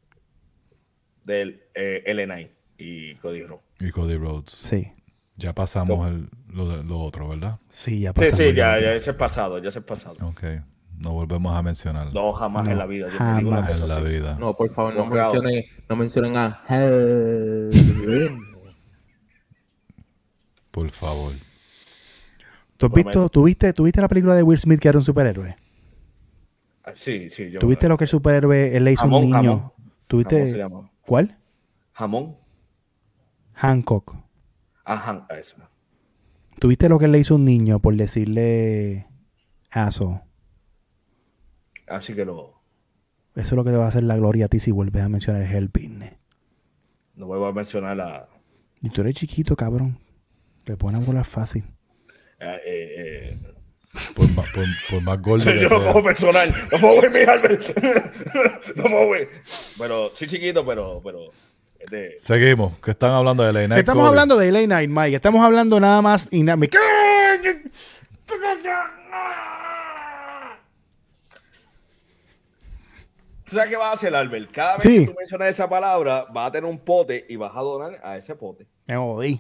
Del eh, L N I y Cody Rhodes. Y Cody Rhodes. Sí. Ya pasamos el, lo, de- lo otro, ¿verdad? Sí, ya Sí, pasamos. sí, ya, ya. ya ese es pasado, ya ese es pasado. Ok. No volvemos a mencionarlo No, jamás No, en la vida. Yo te digo una jamás. cosa en la así. vida. No, por favor, no Honrado. mencionen, no mencionen a Helen. Por favor. ¿Tú has visto, tú viste, tú viste la película de Will Smith que era un superhéroe? Ah, Sí, sí. Yo, ¿Tú viste lo que el superhéroe él le hizo a un Jamón, niño? jamón. ¿Tú ¿Cómo se viste llama? cuál? Jamón. Hancock. Ajá, eso. ¿Tú viste lo que él le hizo a un niño por decirle aso? Así que lo, Eso es lo que te va a hacer la gloria a ti si vuelves a mencionar el Hell Business. no vuelvo a mencionar la... Y tú eres chiquito, cabrón. Te ponen a volar fácil. eh, eh, eh. Por, ma- por, por más gordo que Yo no sea. puedo personal. No puedo ver mi Albert. No puedo ver. Pero sí chiquito, pero... pero es de... Seguimos. ¿Qué están hablando de L A? Estamos hablando de L A Night, Mike. Estamos hablando nada más y nada... tú sabes qué vas a hacer, Albert. Cada vez Sí. que tú mencionas esa palabra, vas a tener un pote y vas a donar a ese pote. Me jodí.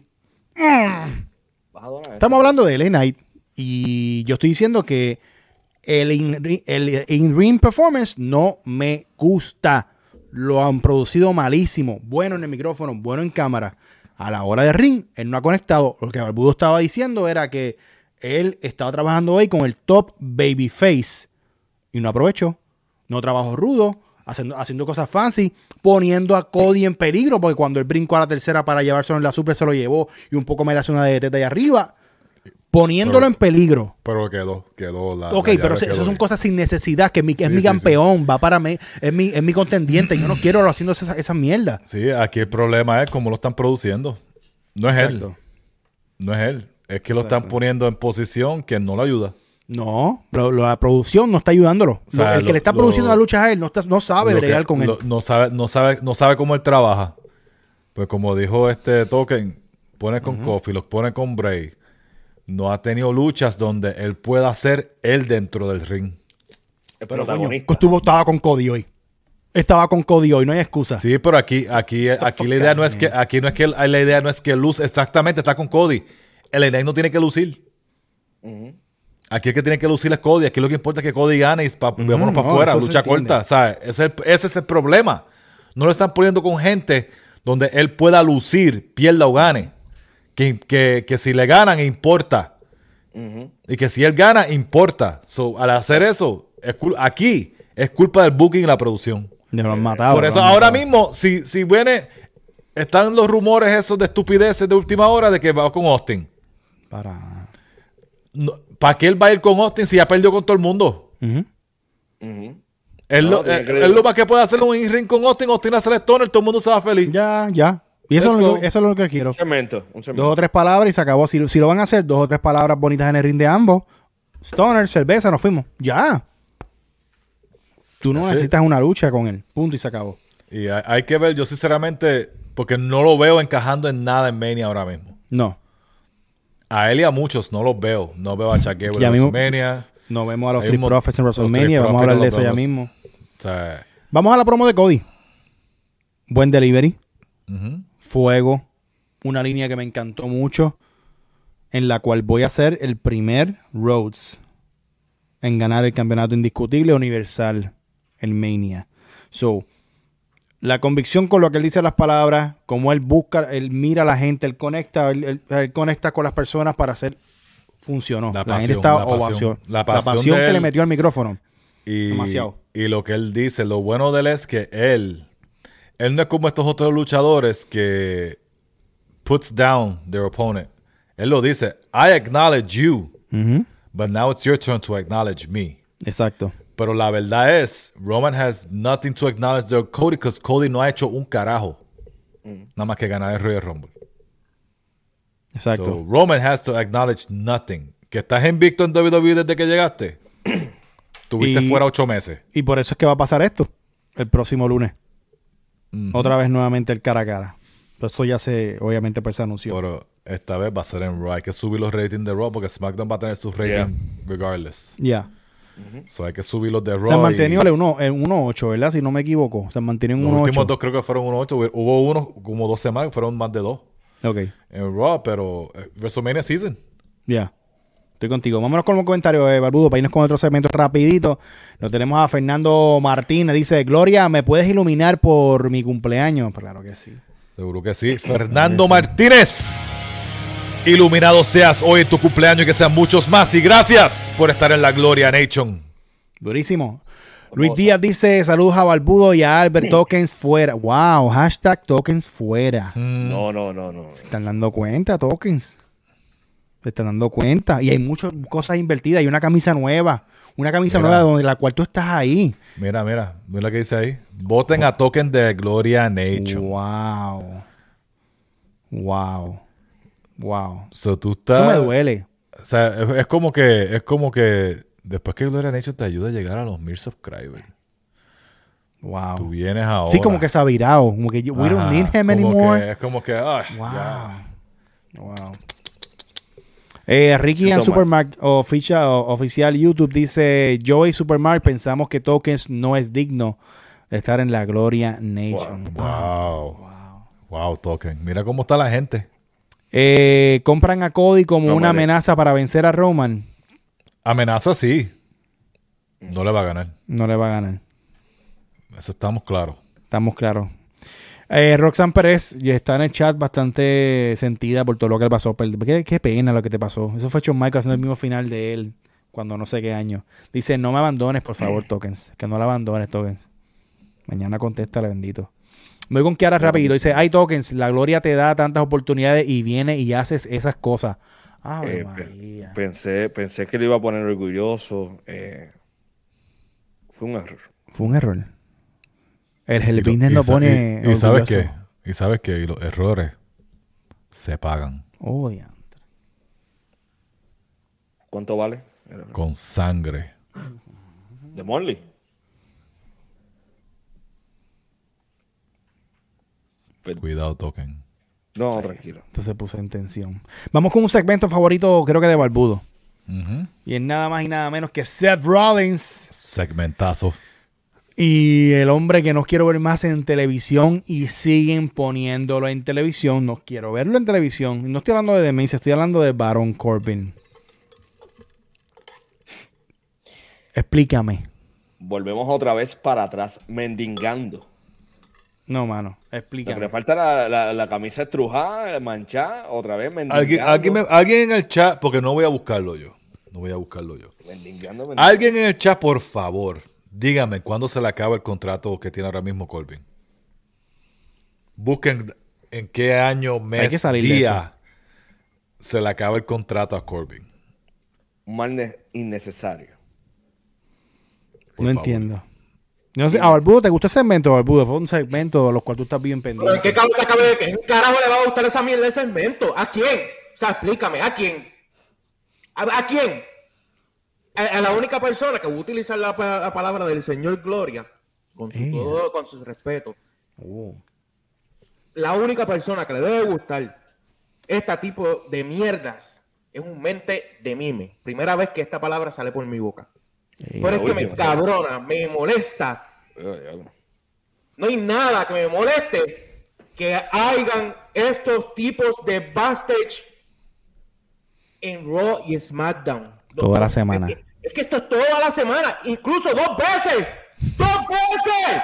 Vas a donar a Estamos hablando de L A Knight y yo estoy diciendo que el in- el in-ring performance no me gusta. Lo han producido malísimo. Bueno en el micrófono, bueno en cámara. A la hora de ring, él no ha conectado. Lo que Barbudo estaba diciendo era que él estaba trabajando hoy con el top babyface y no aprovechó. No trabajó rudo, haciendo, haciendo cosas fancy, poniendo a Cody en peligro, porque cuando él brincó a la tercera para llevárselo en la super se lo llevó y un poco me le hace una de teta ahí arriba, poniéndolo Pero- en peligro. Pero quedó, quedó la. Ok, la llave pero se- quedó esas son bien. cosas sin necesidad, que es mi, que es Sí, mi sí, campeón, va para mí, es mi, es mi contendiente. Yo no quiero haciendo esa, esa mierda. Sí, aquí el problema es cómo lo están produciendo. No es Exacto. él. No es él. Es que lo están Exacto. poniendo en posición que no lo ayuda. No, pero la producción no está ayudándolo. O sea, el que lo- le está lo- produciendo la lucha a él no, está, no sabe Lo bregar que- con él. lo- no, sabe, no, sabe, no sabe cómo él trabaja. Pues como dijo este Token, pone con Kofi, los pone con Bray. No ha tenido luchas donde él pueda ser él dentro del ring. El Pero coño, protagonista. estuvo, estaba con Cody hoy. Estaba con Cody hoy, no hay excusa. Sí, pero aquí, aquí, aquí fuck la idea out, no es que, man? aquí no es que la idea no es que luz exactamente está con Cody. El N A no tiene que lucir. Ujú. Aquí el que tiene que lucir es Cody. Aquí lo que importa es que Cody gane y pa, vámonos para no, afuera, eso se lucha entiende. corta. ¿Sabes? Ese, es el- ese es el problema. No lo están poniendo con gente donde él pueda lucir, pierda o gane. Que, que, que si le ganan, importa. Ujú. Y que si él gana, importa. So, al hacer eso, es cul- aquí es culpa del booking y la producción. Ya lo han matado. Por lo eso han ahora matado. mismo, si, si viene, están los rumores esos de estupideces de última hora de que va con Austin. Para. ¿Para qué él va a ir con Austin si ya perdió con todo el mundo? Ujú. Ujú. Él, No, lo, tiene él- que- él lo más que puede hacer es un ring con Austin, Austin hace el stoner, todo el mundo se va feliz. Ya, ya. Y eso, Let's es lo, go. que- eso es lo que quiero. Un cemento. Un cemento. Dos o tres palabras y se acabó. Si, si lo van a hacer, dos o tres palabras bonitas en el ring de ambos. Stoner, cerveza, nos fuimos. Ya. Tú no That's it. necesitas una lucha con él. Punto y se acabó. Y hay, hay que ver, yo sinceramente, porque no lo veo encajando en nada en Mania ahora mismo. No. A él y a muchos no los veo. No veo a Chuck Gable Ya en mismo- WrestleMania. Nos vemos a los Hay Street un mo- Profits en los Street WrestleMania. Vamos a Profits hablar no de los eso ya vemos. mismo. O sea, Vamos a la promo de Cody. Buen delivery. ujú. Fuego. Una línea que me encantó mucho. En la cual voy a ser el primer Rhodes en ganar el campeonato indiscutible universal en Mania. So, la convicción con lo que él dice las palabras, como él busca, él mira a la gente, él conecta, él, él- él conecta con las personas para hacer. Funcionó. La La, pasión, gente estaba la pasión. ovación. La La pasión pasión, de que él. le metió al micrófono. Y, Demasiado. y lo que él dice, lo bueno de él es que él, él no es como estos otros luchadores que puts down their opponent. Él lo dice, I acknowledge you, Ujú. but now it's your turn to acknowledge me. Exacto. Pero la verdad es, Roman has nothing to acknowledge de Cody because Cody no ha hecho un carajo. Nada más que ganar el Royal Rumble. Exacto. So, Roman has to acknowledge nothing. Que estás invicto en W W E desde que llegaste. Tuviste Y- fuera ocho meses. Y por eso es que va a pasar esto el próximo lunes. Otra vez nuevamente el cara a cara. Pero eso ya se, obviamente, pues se anunció. Pero esta vez va a ser en Raw. Hay que subir los ratings de Raw porque SmackDown va a tener sus ratings regardless. Ya. So hay que subir los de Raw. Se han y mantenido en uno- en uno ocho, ¿verdad? Si no me equivoco. Se han mantenido en Los uno últimos ocho. dos creo que fueron uno ocho. Hubo uno como dos semanas que fueron más de dos Ok. en Raw, pero eh, WrestleMania Season. Ya. Estoy contigo. Vámonos con un comentario, eh, Barbudo, para irnos con otro segmento rapidito. Lo tenemos a Fernando Martínez. Dice, Gloria, ¿me puedes iluminar por mi cumpleaños? Claro que sí. Seguro que sí. Fernando Martínez. Iluminado seas hoy en tu cumpleaños y que sean muchos más. Y gracias por estar en la Gloria Nation. Durísimo. Luis Díaz dice, saludos a Barbudo y a Albert, tokens fuera. Wow, hashtag tokens fuera. No, no, no, no. Se están dando cuenta, tokens. Se están dando cuenta. Y hay muchas cosas invertidas. Hay una camisa nueva. Una camisa Mira. nueva donde la cual tú estás ahí. Mira, mira. Mira lo que dice ahí. Voten a token de Gloria Nation. Wow. Wow. Wow. So, tú Eso estás... me duele. O sea, es, es como que... Es como que... Después que Gloria Nation te ayuda a llegar a los mil subscribers. Tú Wow. vienes ahora. Sí, como que se ha virado. Como que we don't Ajá, need him como anymore. que- es como que... ay, Wow. ya. Wow. Eh, Ricky Sí, en toma. Supermark oficial, oficial YouTube dice: Joey Supermark, pensamos que Tokens no es digno de estar en la Gloria Nation. Wow. Wow. Wow, Token. Mira cómo está la gente. Eh, compran a Cody como No, una madre. amenaza para vencer a Roman. Amenaza sí. No le va a ganar. No le va a ganar. Eso estamos claros. Estamos claros. Eh, Roxanne Pérez ya está en el chat bastante sentida por todo lo que le pasó. Qué, qué pena lo que te pasó. Eso fue Shawn Michaels haciendo el mismo final de él cuando no sé qué año. Dice, no me abandones, por favor, Tokens. Que no la abandones, Tokens. Mañana contéstale, bendito. Me voy con Kiara rapidito. Dice, ay, Tokens, la gloria te da tantas oportunidades y viene y haces esas cosas. Ave Eh, María. Pensé, pensé que lo iba a poner orgulloso. eh, fue un error. Fue un error. El Y, Hell lo- Business y no sa- pone y- y sabes orgulloso. qué? Y sabes qué? Y los errores se pagan Oh, diantre. ¿Cuánto vale? con sangre. De Morley. Cuidado, Token. No, tranquilo. Entonces se puso en tensión. Vamos con un segmento favorito, creo que de Barbudo. Ujú. Y es nada más y nada menos que Seth Rollins. Segmentazo. Y el hombre que no quiero ver más en televisión y siguen poniéndolo en televisión. No quiero verlo en televisión. No estoy hablando de demencia, estoy hablando de Baron Corbin. Explícame. Volvemos otra vez para atrás, mendigando. No, mano, Lo que le explícame. falta la, la, la camisa estrujada, manchada, otra vez mendigando. Alguien, alguien, me- alguien en el chat, porque no voy a buscarlo yo. No voy a buscarlo yo. Mendigando, mendigando. Alguien en el chat, por favor, dígame cuándo se le acaba el contrato que tiene ahora mismo Corbin. Busquen en qué año, Hay mes, que salir de día se le acaba el contrato a Corbin. Un mal ne- innecesario. Por No favor. entiendo. No sé, a Barbudo, ¿te gustó ese segmento, Barbudo? Fue un segmento de los cuales tú estás bien Pero ¿en pendiente. qué cabeza cabe de qué carajo le va a gustar esa mierda de segmento? ¿A quién? O sea, explícame, ¿a quién? ¿A, a quién? A, a la única persona que va a utilizar la, pa- la palabra del Señor Gloria, con su, Eh. todo, con su respeto, Oh. la única persona que le debe gustar este tipo de mierdas es un mente de mime. Primera vez que esta palabra sale por mi boca. Eh, Pero es que me última, cabrona, me molesta. Oye, diablo. No hay nada que me moleste que hagan estos tipos de backstage en Raw y SmackDown. Toda la semana. Es que, es que esto es toda la semana, incluso dos veces. ¡Dos veces!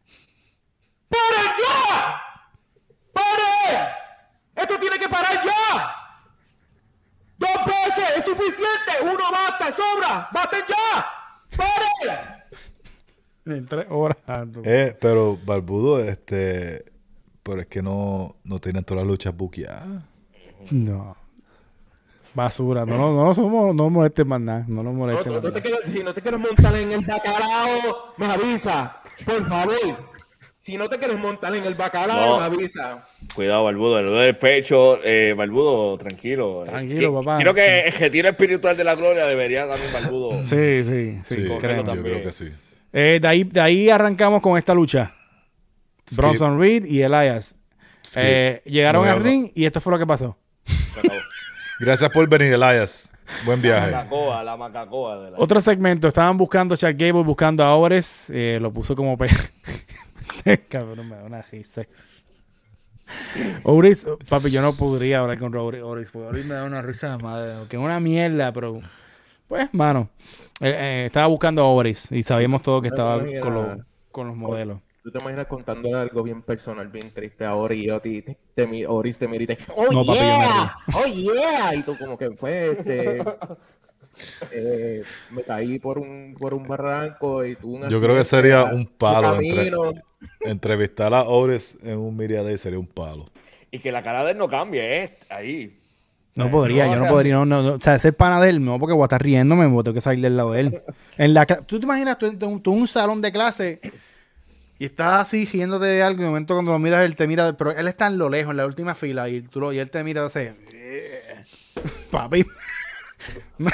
¡Paren ya! ¡Paren! ¡Esto tiene que parar ya! ¡Dos veces! ¡Es suficiente! ¡Uno basta! ¡Sobra! ¡Basten ya! ¡Paren! En tres horas. Eh, pero Barbudo, este, pero es que no, no tienen todas las luchas buqueadas. No. Basura. No, no, no, somos, no molestes más nada. No nos No, molestes no, más no te nada. quieres- si no te quieres montar en el bacalao, me avisa. Por favor. Si no te quieres montar en el bacalao, No. me avisa. Cuidado, Barbudo, el dolor del pecho. Eh, Barbudo, tranquilo. Tranquilo, Qui- papá. Quiero que el retiro espiritual de la gloria debería también, Barbudo. Sí, sí, sí. Sí, créeme. créeme. yo también. creo que sí. Eh, de, ahí, de ahí arrancamos con esta lucha. Skip. Bronson Reed y Elias. Skip. Eh, llegaron No, al no. ring y esto fue lo que pasó. Se acabó. Gracias por venir, Elias. Buen La viaje. macacoa, la macacoa. De la... Otro segmento. Estaban buscando a Chad Gable, buscando a Ores. Eh, lo puso como... Pe... Cabrón, me da una risa. Oris, papi, yo no podría hablar con Oris, Oris porque Oris me da una risa de madre, que es una mierda, pero pues, mano, eh, eh, estaba buscando a Oris y sabíamos todo que estaba Mira. con los, con los modelos. Tú te imaginas contándole algo bien personal, bien triste a Ori y Oti te, te, mi- Oris te mira y te oh No, papi, yo me yeah, oh yeah, y tú como que fue este eh, me caí por un por un barranco y tú un Yo creo que accidente sería de un palo camino. Entrevistar a Ores en un Media Day sería un palo. Y que la cara de él no cambie, es ahí. No sea, podría, no yo no hagas- podría, no, no, no, o sea, ser pana de él, no, porque voy a estar riéndome, voy a tener que salir del lado de él. En la, cla- ¿tú te imaginas tú, tú, tú en un salón de clase y estás así riéndote de algo y de momento cuando lo miras él te mira, pero él está en lo lejos, en la última fila y, tú lo, y él te mira y hace, "Eh, papi, me,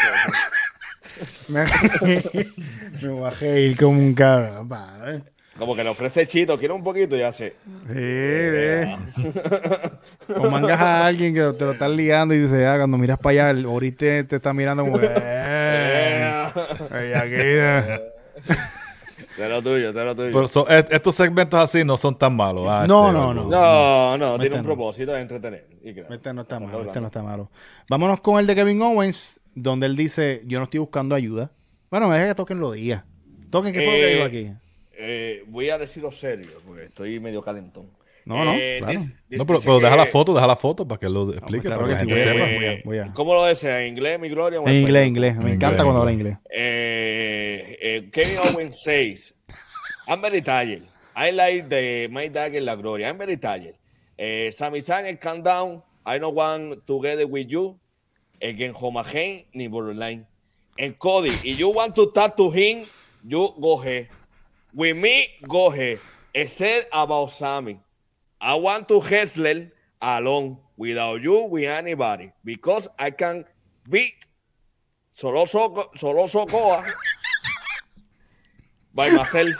me, me voy a reír como un cabrón, pa, Como que le ofrece chito, quiere un poquito y hace. Sí, sí. O mangas a alguien que te lo están ligando y dice, ah, cuando miras para allá, el Oris te, te está mirando como, eh, ay, aquí, eh. De lo tuyo, de lo tuyo. Pero so- est- estos segmentos así no son tan malos. Ah, No, este, no, no. No, no, Este tiene un no. propósito de entretener. Y claro, Este no está estamos malo, este no hablando. está malo. Vámonos con el de Kevin Owens, donde él dice, yo no estoy buscando ayuda. Bueno, me deja que Token lo diga. Token, ¿qué fue lo que Eh, dijo aquí? Eh, voy a decirlo serio, porque estoy medio calentón. No, no, Eh, claro. dice- No, pero, dice pero deja que- la foto, deja la foto para que lo explique. claro para que que sí, la voy gente a- sepa. voy a- voy a- ¿Cómo lo desea? ¿En inglés, mi gloria? o En inglés, español? inglés. Me En encanta inglés, cuando en habla inglés. inglés. Eh, eh, Kevin Owens says, I'm very tired. I like the my dagger la gloria. I'm very tired. Eh, Sami Zayn, calm down. I don't want together with you. Again, Homagen ni Borderline. And Cody, if you want to talk to him, you go ahead. With me, go ahead. Except about Sami. I want to wrestle alone without you, with anybody, because I can beat solo Soco, solo Socoa by myself.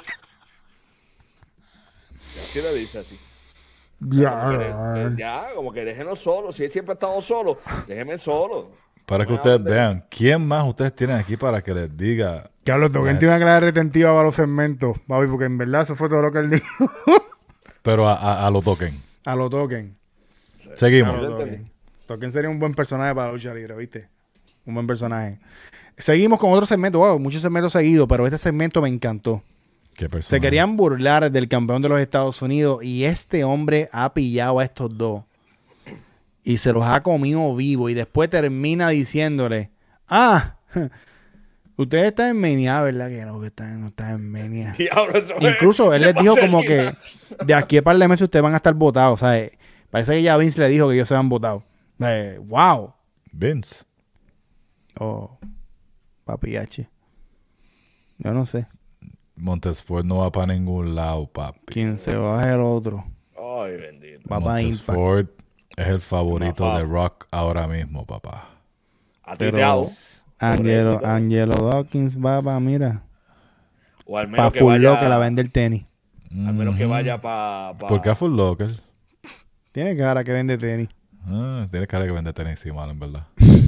Y así le dice así. Como que, eh, ya, como que déjenos solos. Si él siempre ha estado solo, déjenme solo. Para que No me ustedes hablen de- vean, ¿quién más ustedes tienen aquí para que les diga? Carlos Token tiene una clave retentiva para los segmentos, Bobby, porque en verdad eso fue todo lo que él dijo. Pero a, a, a lo toquen. A lo Token. Seguimos. A lo Yo Token. entendí. Token sería un buen personaje para la lucha libre, ¿viste? Un buen personaje. Seguimos con otro segmento. Wow, muchos segmentos seguidos, pero este segmento me encantó. ¿Qué persona? Se querían burlar del campeón de los Estados Unidos y este hombre ha pillado a estos dos y se los ha comido vivo y después termina diciéndole, ah, ustedes están en Mania, ¿verdad? Que no, que están, no están en Mania. Diablo, eso es- Incluso él se les dijo pasa como el que día. de aquí a par de meses ustedes van a estar votados, ¿sabes? Parece que ya Vince le dijo que ellos se han votado. Eh, wow. Vince. Oh, papi H. Yo no sé. Montesford no va para ningún lado, papi. Quién se va es el otro. Ay, bendito. Va para Impact. Montesford es el favorito Más de fácil. Rock ahora mismo, papá. A ti Pero te hago. Angelo, Sobre- Angelo Dawkins va para, mira, O al para menos que Full vaya, Locker a vender tenis. al menos que Ujú. vaya para. Pa, ¿Por qué a Full Locker? Tiene cara que vende tenis. Ah, tiene cara que vende tenis, sí, mal, en verdad.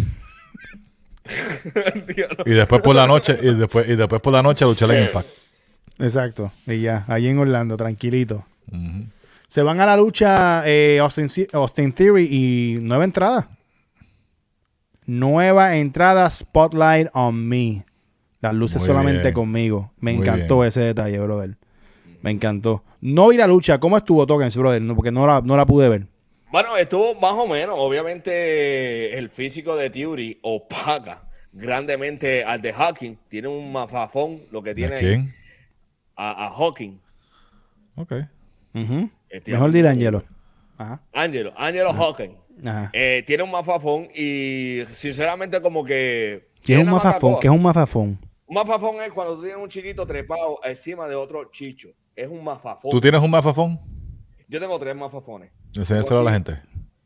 Diablo. Y después por la noche, y después, y después por la noche luchar en Impact. Exacto. Y ya, allí en Orlando, tranquilito. Ujú. Se van a la lucha eh, Austin, Austin Theory y nueva entrada. Nueva entrada Spotlight on Me. Las luces Muy solamente bien. conmigo. Me Muy encantó bien. ese detalle, brother. Me encantó. No vi la lucha. ¿Cómo estuvo Tokens, brother? No, porque no la, no la pude ver. Bueno, estuvo más o menos. Obviamente, el físico de Theory opaca grandemente al de Hawking. Tiene un mafafón, lo que ¿De tiene quién? a, a Hawking. Ok. Ujú. Eh, tiene Mejor un- dile Angelo. Ajá. Angelo, Angelo Hawking. Ajá. Eh, tiene un mafafón y sinceramente como que... ¿Qué es un tiene una mafafón? macacoa. ¿Qué es un mafafón? Un mafafón es cuando tú tienes un chiquito trepado encima de otro chicho. Es un mafafón. ¿Tú tienes un mafafón? Yo tengo tres mafafones. Enséñaselo a la gente.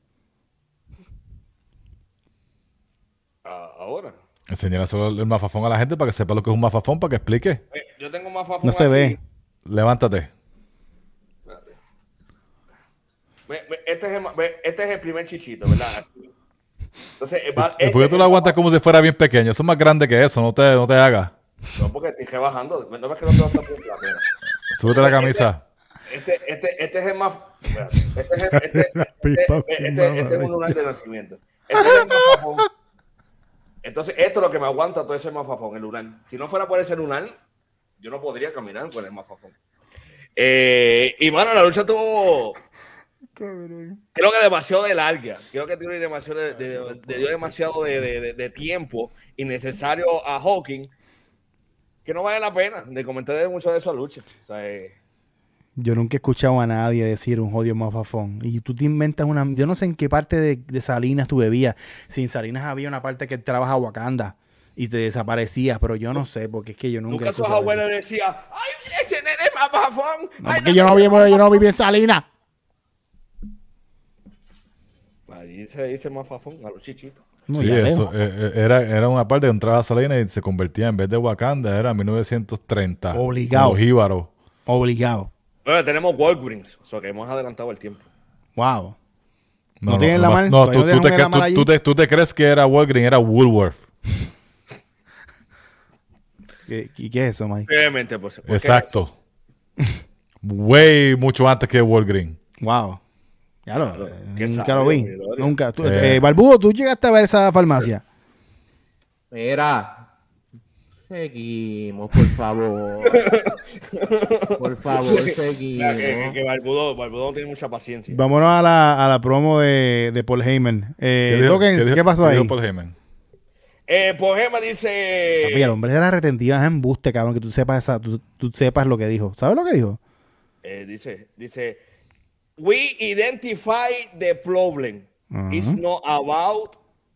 Ah, ahora. Enséñaselo el mafafón a la gente para que sepa lo que es un mafafón, para que explique. Eh, yo tengo un mafafón. No se aquí. ve. Levántate. Espérate. Ve, ve, Este es, el, ma- ve, este es el primer chichito, ¿verdad? Aquí. Entonces, eh, va- ¿Y este por qué es tú el lo aguantas mafafón- como si fuera bien pequeño? Eso es más grande que eso, no te, no te hagas. No, porque estoy rebajando. No ves que no tengo esta punta, mira. Súbete la camisa. Este, este, este es el más. Espérate. Este es el. Este, este, pipa este, este, fumaba, este es un güey. lunar de nacimiento. Este es el mafafón. Entonces, esto es lo que me aguanta todo ese mafafón, el lunar. Si no fuera por ese lunar, yo no podría caminar con el mafafón. Eh, y bueno, la lucha tuvo. Creo que demasiado de larga. Creo que tiene demasiado de, de- de- dio demasiado de, de- de- de tiempo innecesario a Hawking que no vale la pena de comentar de mucho de esa lucha. O sea, eh, Yo nunca he escuchado a nadie decir un jodido mafafón. Y tú te inventas una... Yo no sé en qué parte de, de Salinas tú bebías. Si en Salinas había una parte que trabaja Wakanda y te desaparecías, pero yo no sé, porque es que yo nunca... nunca he sus escuchado abuelos eso. decían, ¡ay, ese nene es mafafón! No, Ay, porque yo no, vivo, yo no viví en Salinas. Allí se dice mafafón a los chichitos. Muy Sí, lejos. eso eh, eh, era, era una parte que entraba a Salinas y se convertía en vez de Wakanda, era mil novecientos treinta. Obligado. Con los jíbaros. Obligado. Bueno, tenemos Walgreens, o sea que hemos adelantado el tiempo. Wow. No, ¿No tienen la nomás- mar- no, todavía tú, no tú te, dejan la cre- mar tú- allí? tú te- tú te crees que era Walgreens, era Woolworth. ¿Qué, ¿Y qué es eso, Mike? Brevemente, pues. ¿por qué Exacto. Way mucho antes que Walgreens. Wow. Ya lo, Claro, eh, ¿qué nunca sabe, lo vi. Gloria? Nunca. Tú, Eh. eh, Barbudo, ¿tú llegaste a ver esa farmacia? Mira, seguimos, por favor. Por favor, eso? seguimos. Mira, que, que, que Barbudo, Barbudo no tiene mucha paciencia. Vámonos a la, a la promo de, de Paul Heyman. Eh, ¿Qué dijo- Tokens, qué ¿qué, dijo- pasó qué ahí? dijo Paul Heyman? Eh, pues Gemma dice... Papi, el hombre de la retentiva es embuste, cabrón, que tú sepas, esa, tú, tú sepas lo que dijo. ¿Sabes lo que dijo? Eh, dice, dice, we identify the problem. Ajá. It's not about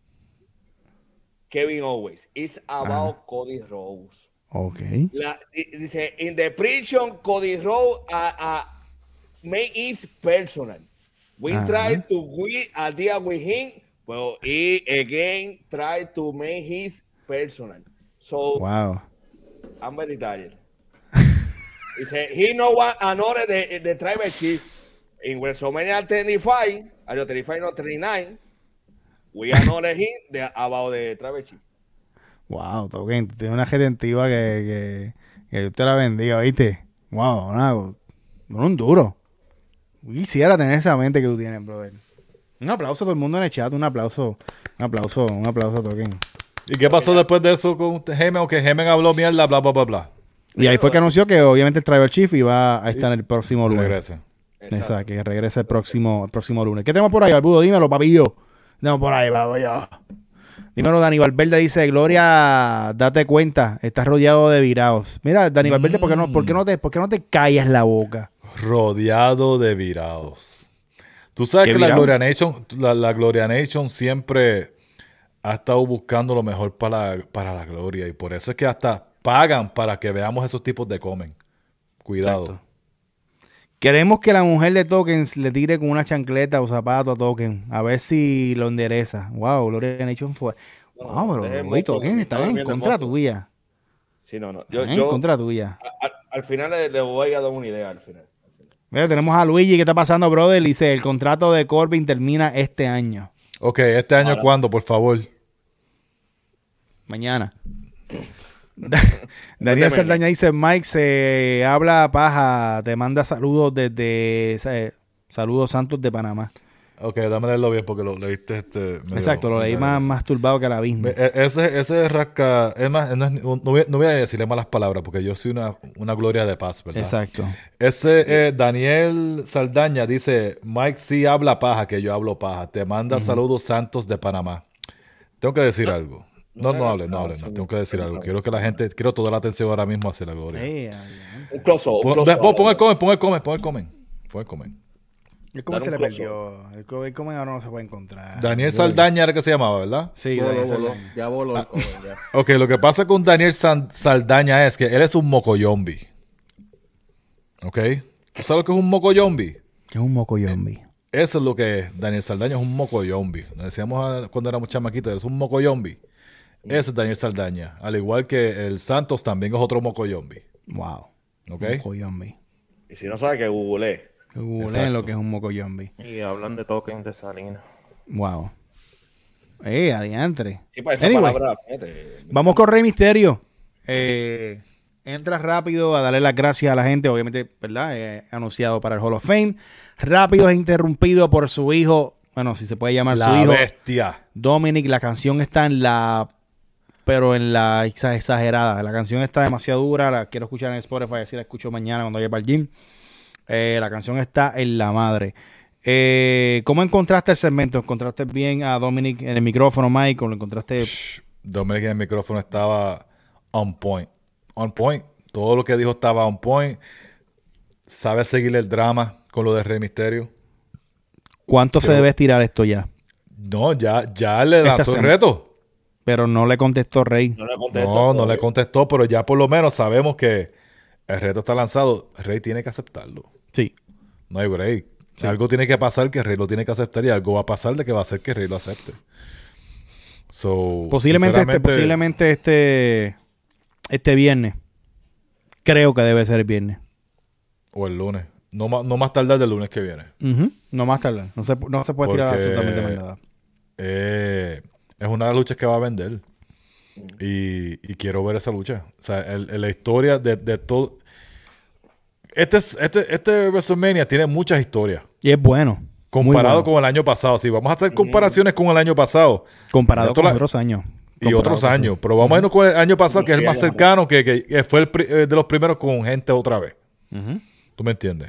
Kevin Owens. It's about Cody Rhodes. Ok. La- di- dice, in the prison, Cody Rhodes uh, uh, make it personal. We Ajá. try to win a deal with him, but he again try to make his personal. So Wow. I'm very tired. Dice, he no want another the, the tribal chief in WrestleMania thirty-five, I know thirty-five, no thirty-nine. We another him the, about the tribal chief. Wow, Token, tú tienes una retentiva que, que, que Dios te la bendiga, ¿viste? Wow, no, no un duro. Quisiera tener esa mente que tú tienes, brother. Un aplauso a todo el mundo en el chat, un aplauso, un aplauso, un aplauso a Token. ¿Y qué pasó después de eso con Heyman? O que Heyman habló mierda, bla, bla, bla, bla. Y ahí fue que anunció que obviamente el Tribal Chief iba a estar el próximo lunes. Regresa. Exacto, que regrese el próximo, el próximo lunes. ¿Qué tenemos por ahí, Barbudo? Dímelo, papillo. Tenemos por ahí, papillo. Dímelo, Dani Valverde dice, Gloria, date cuenta, estás rodeado de virados. Mira, Dani Valverde, ¿por qué no, por qué no, te, por qué no te callas la boca? Rodeado de virados. Tú sabes ¿Qué que la virado? Gloria Nation, la, la Gloria Nation siempre ha estado buscando lo mejor para, para la Gloria. Y por eso es que hasta pagan para que veamos esos tipos de comen. Cuidado. Exacto. Queremos que la mujer de Tokens le tire con una chancleta o zapato a Token. A ver si lo endereza. Wow, Gloria Nation fue. No, Wow, deje pero el güey, monstruo, Token que está está en durmiendo el contra monstruo. tuya. Sí, no, no. Yo, Está en yo contra tuya. al, al final le, le voy a dar una idea al final. Mira, tenemos a Luigi. ¿Qué está pasando, brother? Dice, el contrato de Corbin termina este año. Ok, ¿este año Ahora. cuándo, por favor? Mañana. Daniel Saldaña dice, Mike, se habla paja, te manda saludos desde eh, Saludos Santos de Panamá. Ok, dame leerlo bien porque lo leíste este... medio- Exacto, lo leí más, más turbado que la abismo. E- Ese, ese rasca... Es más, no, es- no voy, no voy a decirle malas palabras porque yo soy una, una gloria de paz, ¿verdad? Exacto. Ese eh, Daniel Saldaña dice, Mike sí habla paja, que yo hablo paja. Te manda saludos Santos de Panamá. Tengo que decir algo. No, no hable, no hable, no. Tengo que decir algo. Quiero que la gente, quiero toda la atención ahora mismo hacia la gloria. Eh, ay, Un close-up, un Pon, close-up. pon- pon el comen, pon el comen, pon el comen. Pon el comen. el Comen Dar se un le close-up. perdió. El Comen el Comen ahora no se puede encontrar. Daniel Saldaña era que se llamaba, ¿verdad? Sí, Voló, Daniel voló. Saldaña. Ya voló el comen, ya. Ok, lo que pasa con Daniel San- Saldaña es que él es un mocoyombi. Ok. ¿Tú sabes lo que es un mocoyombi? Que es un mocoyombi. Eso es lo que es. Daniel Saldaña es un mocoyombi. Nos decíamos a- cuando éramos chamaquitos, es un mocoyombi. Eso es Daniel Saldaña. Al igual que el Santos también es otro mocoyombi. Wow. Ok. Mocoyombi. Y si no sabe que googleé. Googleen Exacto. lo que es un mocoyombi. Y hablan de tokens de Salinas. Wow. Eh, adiantre. Sí, para esa Anyway. palabra. fíjate, Vamos con Rey Misterio. Eh, entra rápido a darle las gracias a la gente, obviamente, ¿verdad? Eh, anunciado para el Hall of Fame. Rápido es interrumpido por su hijo, bueno, si se puede llamar su La hijo, bestia. Dominic. La canción está en la, pero en la exa- exagerada. La canción está demasiado dura, la quiero escuchar en Spotify, así la escucho mañana cuando vaya para el gym. Eh, la canción está en la madre. Eh, ¿Cómo encontraste el segmento? ¿Encontraste bien a Dominic en el micrófono, Mike? ¿O lo encontraste? Dominic en el micrófono estaba on point. On point. Todo lo que dijo estaba on point. Sabe seguir el drama con lo de Rey Misterio. ¿Cuánto se Pero- debe estirar esto ya? No, ya, ya le Esta lanzó el semana. reto. Pero no le contestó Rey. No le contesto. No, no le todavía. contestó, pero ya por lo menos sabemos que el reto está lanzado. Rey tiene que aceptarlo. Sí. No hay break. Algo tiene que pasar que Rey lo tiene que aceptar y algo va a pasar de que va a hacer que Rey lo acepte. So, Posiblemente este, sinceramente, posiblemente este, este viernes. Creo que debe ser el viernes. O el lunes. No, ma- no más tardar del lunes que viene. Ujú. No más tarde. No se, no se puede tirar Porque- absolutamente más nada. Eh, es una de las luchas que va a vender. Y, y quiero ver esa lucha. O sea, el, el- la historia de, de todo. Este, es- este, este WrestleMania tiene muchas historias. Y es bueno. Muy Comparado bueno. con el año pasado. Si vamos a hacer comparaciones con el año pasado. Comparado Esto con la- otros años. Y Comparado otros con- años. Pero vamos a irnos con el año pasado, que es el más Sí, ya. cercano, que, que- que fue el pri- eh, de los primeros con gente otra vez. Ujú. ¿Tú me entiendes?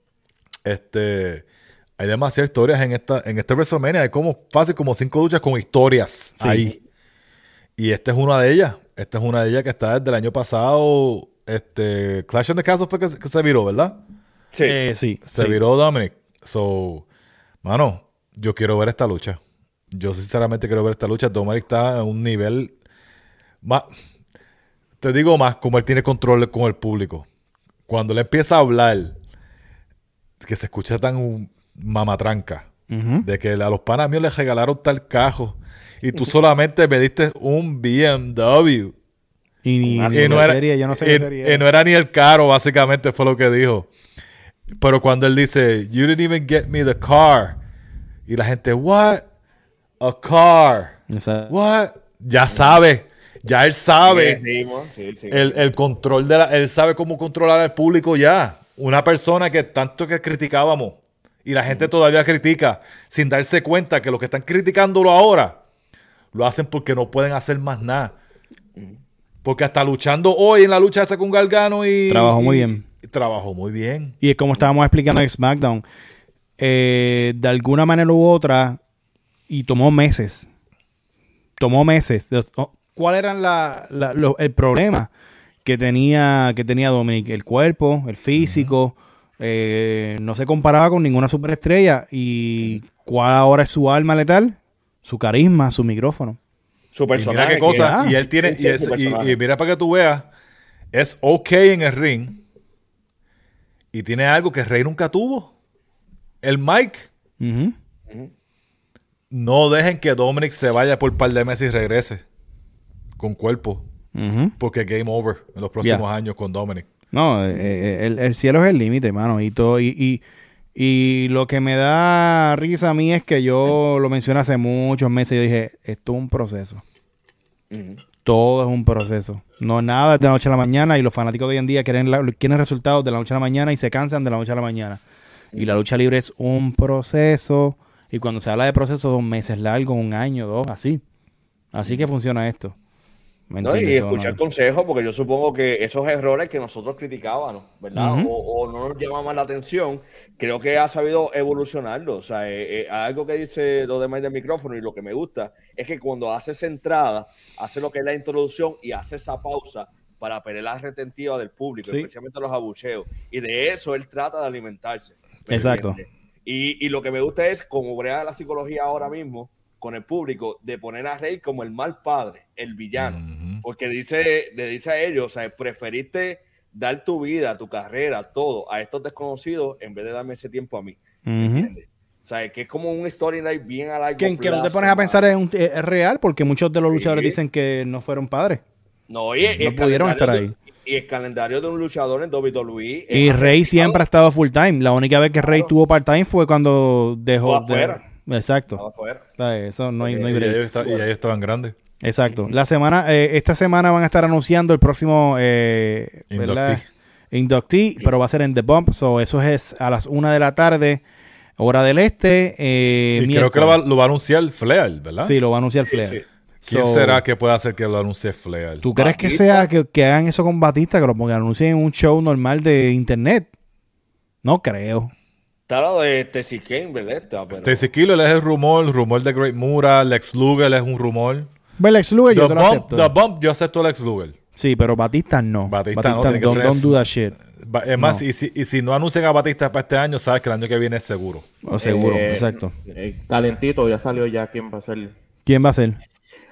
Este, hay demasiadas historias en esta, en este WrestleMania. Hay como fácil como cinco luchas con historias Sí. ahí. Y esta es una de ellas. Esta es una de ellas que está desde el año pasado. Este, Clash in the Castle fue que, se- que se viró, ¿verdad? Sí. Eh, sí. Se sí. viró Dominic. So, mano, yo quiero ver esta lucha. Yo sinceramente quiero ver esta lucha. Dominic está a un nivel más. Te digo más, como él tiene control con el público. Cuando le empieza a hablar, que se escucha tan un mamatranca, Ujú. de que a los panas míos les regalaron tal cajo y tú solamente me diste un B M W. Y ni, Y ni Y qué no, era, serie, yo no sé y- qué serie. y no era ni el caro, básicamente fue lo que dijo. Pero cuando él dice, you didn't even get me the car. Y la gente, what? A car. O sea, What? Ya sabe. Ya él sabe. Sí, sí, sí. El, el control de la... Él sabe cómo controlar al público ya. Una persona que tanto que criticábamos y la gente todavía critica sin darse cuenta que los que están criticándolo ahora lo hacen porque no pueden hacer más nada. Porque hasta luchando hoy en la lucha esa con Gargano y... Trabajó muy y- bien. y trabajó muy bien. y es como estábamos explicando en SmackDown, eh, de alguna manera u otra, y tomó meses. Tomó meses. De- oh, ¿Cuál era la, la- lo- el problema que tenía, que tenía Dominic? El cuerpo, el físico, eh, no se comparaba con ninguna superestrella. ¿Y cuál ahora es su arma letal? Su carisma, su micrófono. Su Y mira personaje. qué cosa. que- Y él tiene... Sí, Y, es- su y- personaje. y mira para que tú veas. Es ok en el ring. Y tiene algo que Rey nunca tuvo. El mic. Ujú. No dejen que Dominic se vaya por un par de meses y regrese con cuerpo. Ujú. Porque game over en los próximos Ya. años con Dominic. No, eh, eh, el, el cielo es el límite, mano. Y todo, y, y, y lo que me da risa a mí es que yo lo mencioné hace muchos meses. Yo dije, esto es un proceso. Ujú. Todo es un proceso. No es nada de la noche a la mañana. Y los fanáticos de hoy en día quieren, la- quieren resultados de la noche a la mañana y se cansan de la noche a la mañana. Y la lucha libre es un proceso. Y cuando se habla de proceso, son meses largos, un año, dos, así. Así que funciona esto. ¿Me No, y entiendes? escuchar ¿O no? consejos, porque yo supongo que esos errores que nosotros criticábamos, ¿verdad? Ujú. o, o no nos llamaban la atención, creo que ha sabido evolucionarlo. O sea, eh, eh, algo que dice lo demás del micrófono y lo que me gusta es que cuando hace esa entrada, hace lo que es la introducción y hace esa pausa para pelear la retentiva del público, Sí. especialmente los abucheos. Y de eso él trata de alimentarse. ¿me Exacto. entiendes? Y, y lo que me gusta es, como brega la psicología ahora mismo con el público, de poner a Rey como el mal padre, el villano. Ujú. Porque dice, le dice a ellos, o sea, preferiste dar tu vida, tu carrera, todo a estos desconocidos en vez de darme ese tiempo a mí. ¿Me Ujú. entiendes? O sea, que es como un storyline bien a largo Que, que no te plazo, pones a mano. pensar es, un- es- es real, porque muchos de los Sí. luchadores dicen que no fueron padres. No, y, y No el pudieron calendario estar de- ahí. Y el calendario de un luchador en W W E. Y es Rey siempre ha afectado. estado full time. La única vez que Rey Claro. tuvo part time fue cuando dejó Estuvo de... afuera. Exacto. Estaba afuera. O sea, eso no hay, no hay Y break. ellos, está- y ellos estaban grandes. Exacto. La semana, eh, esta semana van a estar anunciando el próximo eh, ¿verdad? Inductee, pero va a ser en The Bump. So, eso es a las una de la tarde, hora del este. Eh, Y creo que lo va, miércoles. lo va a anunciar Flair, ¿verdad? Sí, lo va a anunciar Flair. sí. ¿Quién So, será que pueda hacer que lo anuncie Flair? ¿Tú crees que Batista? sea que, que hagan eso con Batista, que lo pongan, anuncien en un show normal de internet? No creo. Está lo de Tessie Kane, ¿verdad? Pero- Stacy Killer es el rumor, el rumor de Great Mura, Lex Luger es un rumor. Bueno, Lex Luger yo The te lo Bump, acepto. The Bump, yo acepto a Lex Luger. Sí, pero Batista no. Batista, no, tiene que don't, ser don't eso. do that shit. Ba- Es más, No. y, si, y si no anuncian a Batista para este año, sabes que el año que viene es seguro. O seguro, Eh, exacto. eh, calentito, ya salió ya quién va a ser. ¿Quién va a ser?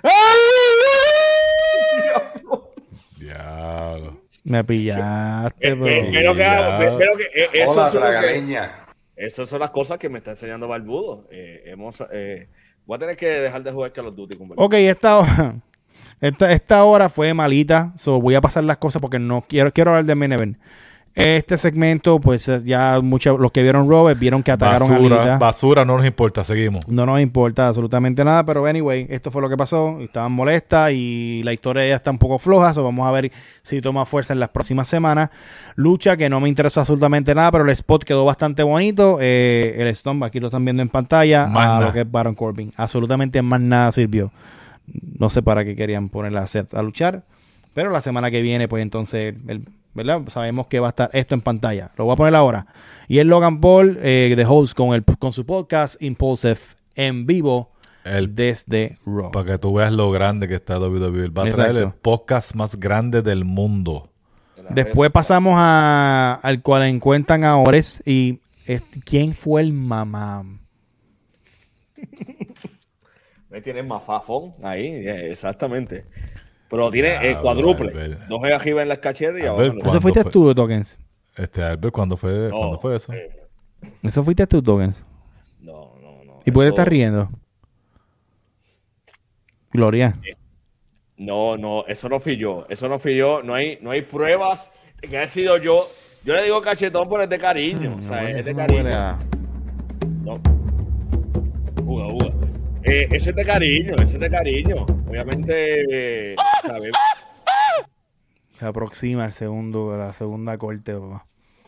Diablo. Me pillaste, Eh, pero... eh, es lo que hago, Ya. pero que, eh, eso Hola, es lo que- tragaleña. Esas son las cosas que me está enseñando Barbudo. Eh, hemos, eh, voy a tener que dejar de jugar Call of Duty con Barbudo. Ok, esta hora, esta, esta hora fue malita. So voy a pasar las cosas porque no quiero, quiero hablar de main event. Este segmento, pues ya muchos, los que vieron Raw vieron que atacaron basura, a Lita. Basura, no nos importa, seguimos. No nos importa absolutamente nada, pero anyway, esto fue lo que pasó. Estaban molestas y la historia ya está un poco floja, so vamos a ver si toma fuerza en las próximas semanas. Lucha que no me interesa absolutamente nada, pero el spot quedó bastante bonito. Eh, el Stomp, aquí lo están viendo en pantalla, Más a nada. lo que es Baron Corbin. Absolutamente más nada sirvió. No sé para qué querían ponerla a, hacer- a luchar, pero la semana que viene, pues entonces, el, ¿verdad? Sabemos que va a estar esto en pantalla. Lo voy a poner ahora. Y es Logan Paul, eh, de host, con, el, con su podcast Impulsive en vivo El- desde Raw. Para que tú veas lo grande que está W W E. Va a traer el Exacto. podcast más grande del mundo. Después pasamos a, al cual encuentran a Ores y este, ¿quién fue el mamá? Me tiene mafafón ahí, eh, exactamente. Pero tiene el Diablo, cuádruple. Albert. Dos es arriba en las cachetes y Albert, abajo. en los- ¿cuándo ¿Eso fuiste fue? tú, Tokens? Este, Albert, ¿cuándo fue, No, ¿cuándo fue eso? eh, ¿Eso fuiste tú, Tokens? No, no, no. ¿Y por qué eso- estás riendo? Gloria. No, no, eso no fui yo. Eso no fui yo. No hay, no hay pruebas de que haya sido yo. Yo le digo cachetón, pero es de cariño. o sea, es de cariño. No. Uga, uga. Eh, eso es de cariño, eso es de cariño. Obviamente, eh, ¿sabes? Se aproxima el segundo, la segunda corte. Papá.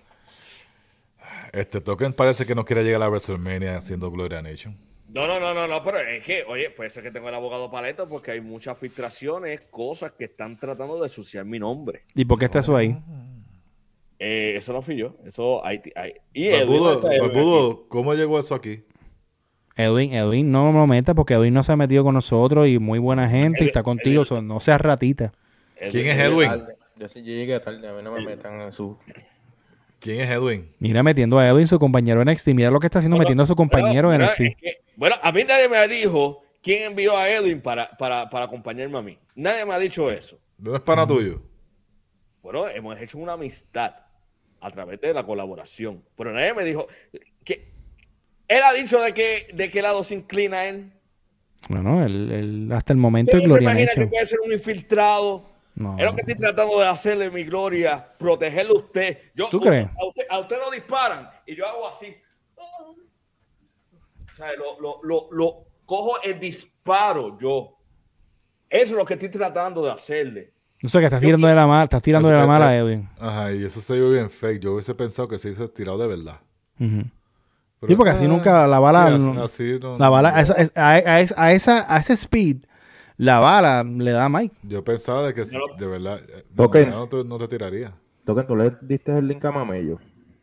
Este Token parece que no quiere llegar a WrestleMania haciendo Gloria Nation. No, no, no, no, no, pero es que, oye, puede ser que tengo el abogado paleto porque hay muchas filtraciones, cosas que están tratando de ensuciar mi nombre. ¿Y por qué está eso ahí? Eh, eso no fui yo. Eso hay. hay y Edwin Barbudo, está- Edwin Barbudo, ¿cómo llegó eso aquí? Edwin, Edwin no lo meta porque Edwin no se ha metido con nosotros y muy buena gente y está Edwin- contigo, Edwin- so, no seas ratita. aquí. ¿Quién es Yo llegué Edwin? tarde. Yo sí llegué tarde, a mí no me metan en su... ¿Quién es Edwin? Mira, metiendo a Edwin, su compañero en N X T. Mira lo que está haciendo No, no, metiendo a su compañero bueno, en bueno, N X T. es que- bueno, a mí nadie me dijo quién envió a Edwin para, para, para acompañarme a mí. Nadie me ha dicho eso. ¿No es pana tuyo? Bueno, hemos hecho una amistad a través de la colaboración. Pero nadie me dijo que él ha dicho de qué de qué lado se inclina él. Bueno, él, él hasta el momento es ¿Quién se Gloria imagina que Nation. puede ser un infiltrado? No. Es lo que estoy tratando de hacerle, mi Gloria, protegerle a usted. Yo, ¿Tú crees? A usted, a usted lo disparan y yo hago así. O sea, lo, lo, lo, lo cojo el disparo yo. Eso es lo que estoy tratando de hacerle. No sé, que estás tirando de la mala, estás tirando de la mala a Edwin. Ajá, y eso se vio bien fake. Yo hubiese pensado que se hubiese tirado de verdad. Ujú. Pero, Sí, porque así ah, nunca la bala... sí, así- no- así no- la bala, no- a, esa, a, a esa, a esa- a ese speed, la bala le da a Mike. Yo pensaba de que Yo lo- de verdad eh, de Ok. verdad no, te, no te tiraría. Token, tú le diste el link a Mamello.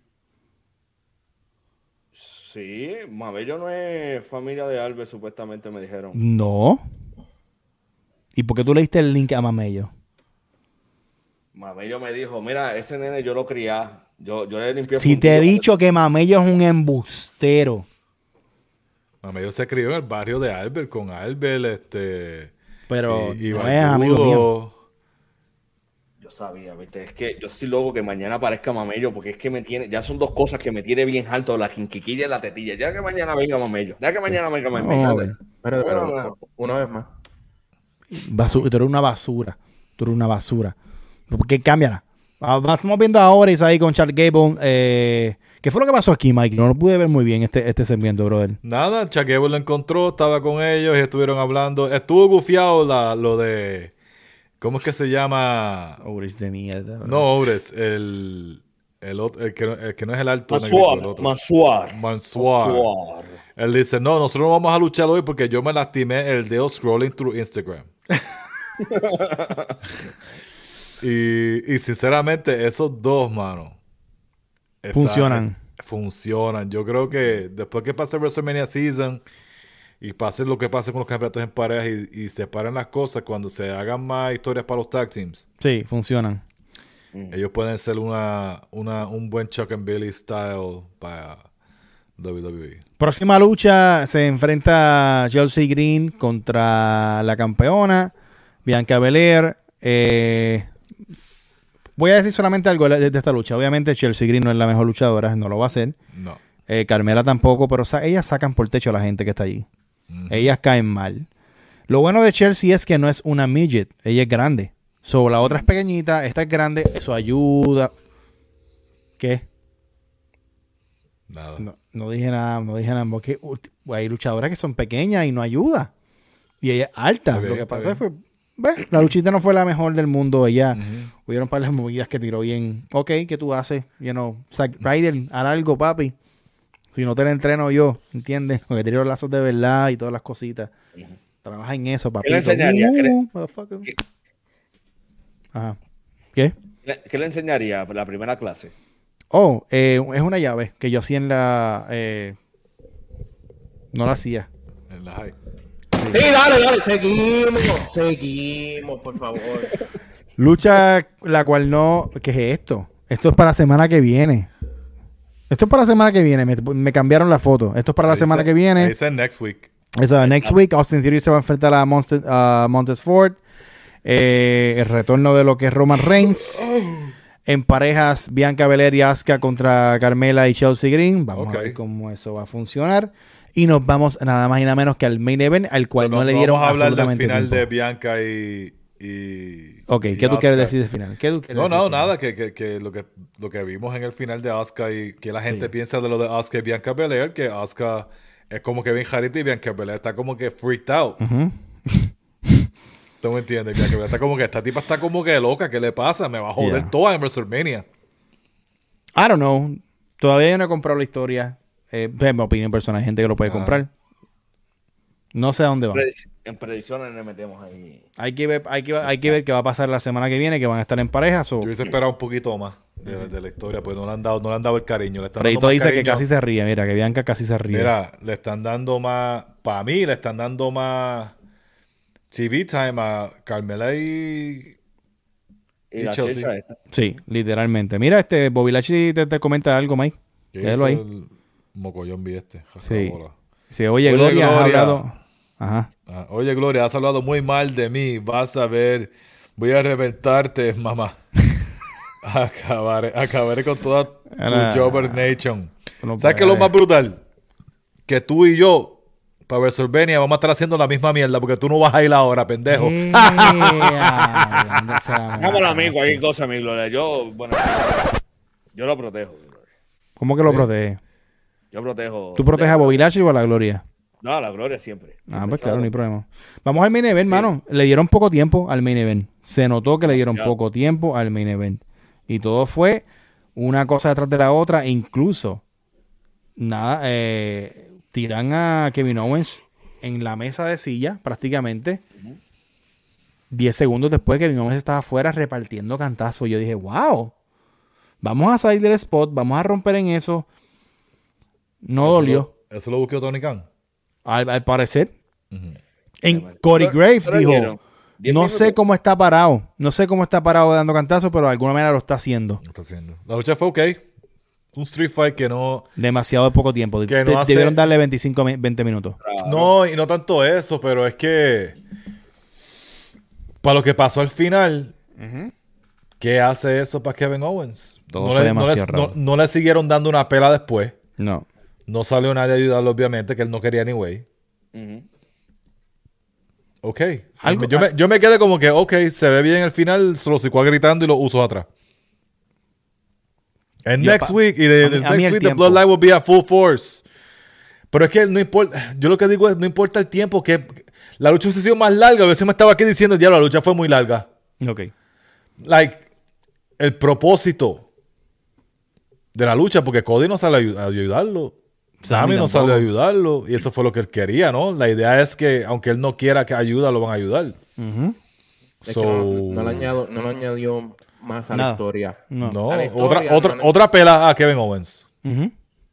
Sí, Mabello no es familia de Albert, supuestamente me dijeron. No. ¿Y por qué tú le diste el link a Mamello? Mabello me dijo, mira, ese nene yo lo crié. Yo, yo le limpié. Si te he fundillo". dicho que Mamello es un embustero. Mamello se crió en el barrio de Albert con Albert, este. Pero y- y no es amigo Barbudo. mío. Yo sabía, viste, es que yo estoy loco que mañana aparezca Mamello, porque es que me tiene, ya son dos cosas que me tiene bien alto, la quinquiquilla y la tetilla. Ya que mañana venga Mamello, ya que mañana venga Vamos a Mamello. ver. Espérate, Bueno, pero bueno. una vez más. Basu- tú eres una basura. Tú eres una basura. Porque cámbiala. Ah, Estamos viendo ahora y ahí con Charles Gable. Eh, ¿Qué fue lo que pasó aquí, Mike? No lo pude ver muy bien este, este segmento, brother. Nada, Chuck Gable lo encontró, estaba con ellos y estuvieron hablando. Estuvo gufiado la, lo de. ¿Cómo es que se llama? Obris de mierda. bro. No, Obres, el. El, otro, el, que, no- el que no es el alto negrito, el Mansuar, otro. Mansuar. Mansoir. Mansuar. Él dice, no, nosotros no vamos a luchar hoy porque yo me lastimé el dedo scrolling through Instagram. y, y sinceramente, esos dos, mano. está- Funcionan. Funcionan. Yo creo que después que pase WrestleMania Season y pase lo que pase con los campeonatos en parejas y, y separen las cosas, cuando se hagan más historias para los tag teams, Sí, funcionan. ellos pueden ser una, una, un buen Chuck and Billy style para W W E. Próxima lucha se enfrenta Chelsea Green contra la campeona Bianca Belair. Eh, voy a decir solamente algo de, de esta lucha. Obviamente Chelsea Green no es la mejor luchadora, no lo va a hacer. No. Eh, Carmela tampoco, pero sa- ellas sacan por techo a la gente que está allí. Ellas caen mal. Lo bueno de Chelsea es que no es una midget, ella es grande. So, la otra es pequeñita, esta es grande, eso ayuda. ¿Qué? Nada. No, no dije nada, no dije nada. Porque uh, hay luchadoras que son pequeñas y no ayuda. Y ella es alta. Está bien, Lo que está pasa bien. es que ¿ves? La luchita no fue la mejor del mundo. Ella Ujú. hubieron un par de movidas que tiró bien. Ok, ¿qué tú haces? You know, Zack Ryder, haz algo, papi. Si no te la entreno yo, ¿entiendes? Porque tiro los lazos de verdad y todas las cositas. Trabaja en eso, papi. ¿Qué le enseñaría? ¿Qué le- motherfucker. Ajá. ¿Qué? ¿Qué ¿Qué le enseñaría la primera clase? Oh, eh, es una llave que yo hacía en la... eh, no la hacía. En la high. Sí, dale, dale, seguimos, seguimos, por favor. Lucha la cual no... ¿Qué es esto? Esto es para la semana que viene. Esto es para la semana que viene. Me, me cambiaron la foto. Esto es para la Ahí semana dice- que viene. ahí dice next week. Esa, next week, Austin Theory se va a enfrentar a Monte, a Montesford. Eh, el retorno de lo que es Roman Reigns. En parejas, Bianca Belair y Asuka contra Carmela y Chelsea Green. Vamos Ok. a ver cómo eso va a funcionar. Y nos vamos nada más y nada menos que al main event, al cual no, No- le no dieron vamos a hablar del absolutamente final tiempo. de Bianca y... y Ok, y ¿qué tú quieres Asuka. decir del final? ¿Qué tú quieres No, decir no, del final? nada, que, que, que, lo que lo que vimos en el final de Asuka y que la gente Sí. piensa de lo de Asuka y Bianca Belair, que Asuka es como que bien jarita y Bianca Belair está como que freaked out. Ujú. ¿Tú me entiendes? Bianca Belair está como que esta tipa está como que loca, ¿qué le pasa? Me va a joder Yeah. toda en WrestleMania. I don't know. Todavía yo no he comprado la historia. Eh, es mi opinión personal. Hay gente que lo puede Ah. comprar. No sé a dónde va. Predic- En predicciones le metemos ahí. Hay que ver, hay que, hay que ver qué va a pasar la semana que viene, que van a estar en parejas. O... Yo hubiese esperado un poquito más de, de la historia, pues no le han dado, no le han dado el cariño. Le están dando Freito más dice que cariño. casi se ríe. Mira, que Bianca casi se ríe. Mira, le están dando más, para mí le están dando más T V time a Carmela y... Y Y la Chelsea. checha esta. Sí, literalmente. Mira, este Bobby Lashley te, te comenta algo, Mike. ¿Qué Déjalo hizo ahí. el mocollón vi este? Sí. Bola. Sí, oye, Oye, Gloria, has Gloria. hablado. Ajá. Ah, oye, Gloria, has hablado muy mal de mí. Vas a ver, voy a reventarte, mamá. acabaré, acabaré con toda tu Ahora- Jobber Nation. No ¿Sabes qué es lo puede. más brutal? Que tú y yo, para WrestleMania, vamos a estar haciendo la misma mierda porque tú no vas a ir ahora, pendejo. Eh, ay, no se la Déjame mata. a mí, cualquier cosa, mi Gloria. Yo, bueno, yo lo protejo. mi Gloria. ¿Cómo que lo Sí. protege? Yo protejo. ¿Tú proteges a Bobby Lashley o a la Gloria? No, a la Gloria siempre. Ah, Siempre pues claro, sabe. no hay problema. Vamos al main event, mano. Le dieron poco tiempo al main event. Se notó que le dieron Demasiado. poco tiempo al main event. Y todo fue una cosa detrás de la otra. E incluso, nada, eh, tiran a Kevin Owens en la mesa de silla, prácticamente. Diez segundos después, Kevin Owens estaba afuera repartiendo cantazos. Yo dije, wow, vamos a salir del spot, vamos a romper en eso. No Eso dolió, lo- Eso lo buscó Tony Khan. al, al parecer. Ujú. En Cody Pero- Graves pero dijo, dieron diez no minutos. sé cómo está parado, no sé cómo está parado dando cantazos, pero de alguna manera lo está haciendo. Lo está haciendo. La lucha fue ok. Un street fight que no... Demasiado poco tiempo. Que De- no hace- Debieron darle veinticinco, mi- veinte minutos. Claro. No, y no tanto eso, pero es que... Para lo que pasó al final... ¿Qué hace eso para Kevin Owens? Todo no, fue le, no, demasiado le, no- raro. no le siguieron dando una pela después. No. No salió nadie a ayudarlo, obviamente, que él no quería anyway. Ujú. Ok. Algo- yo, me, yo me quedé como que, ok, se ve bien el final, se lo sicó gritando y lo uso atrás. And Yo, next pa- week, y de, a mí- the a mí next el week, the tiempo. Bloodline will be at full force. Pero es que no importa, yo lo que digo es, no importa el tiempo, que la lucha hubiese sido más larga, a veces me estaba aquí diciendo, ya la lucha fue muy larga. Ok. Like, el propósito de la lucha, porque Cody no sale a ayu- a ayudarlo. Sammy no tampoco. salió a ayudarlo. Y eso fue lo que él quería, ¿no? La idea es que, aunque él no quiera que ayuda, lo van a ayudar. Ujú. Es So- que no, no le añado- no le añadió más a Nada. la historia. No. No, A la historia, otra, otra, no le- otra pela a Kevin Owens. Ujú.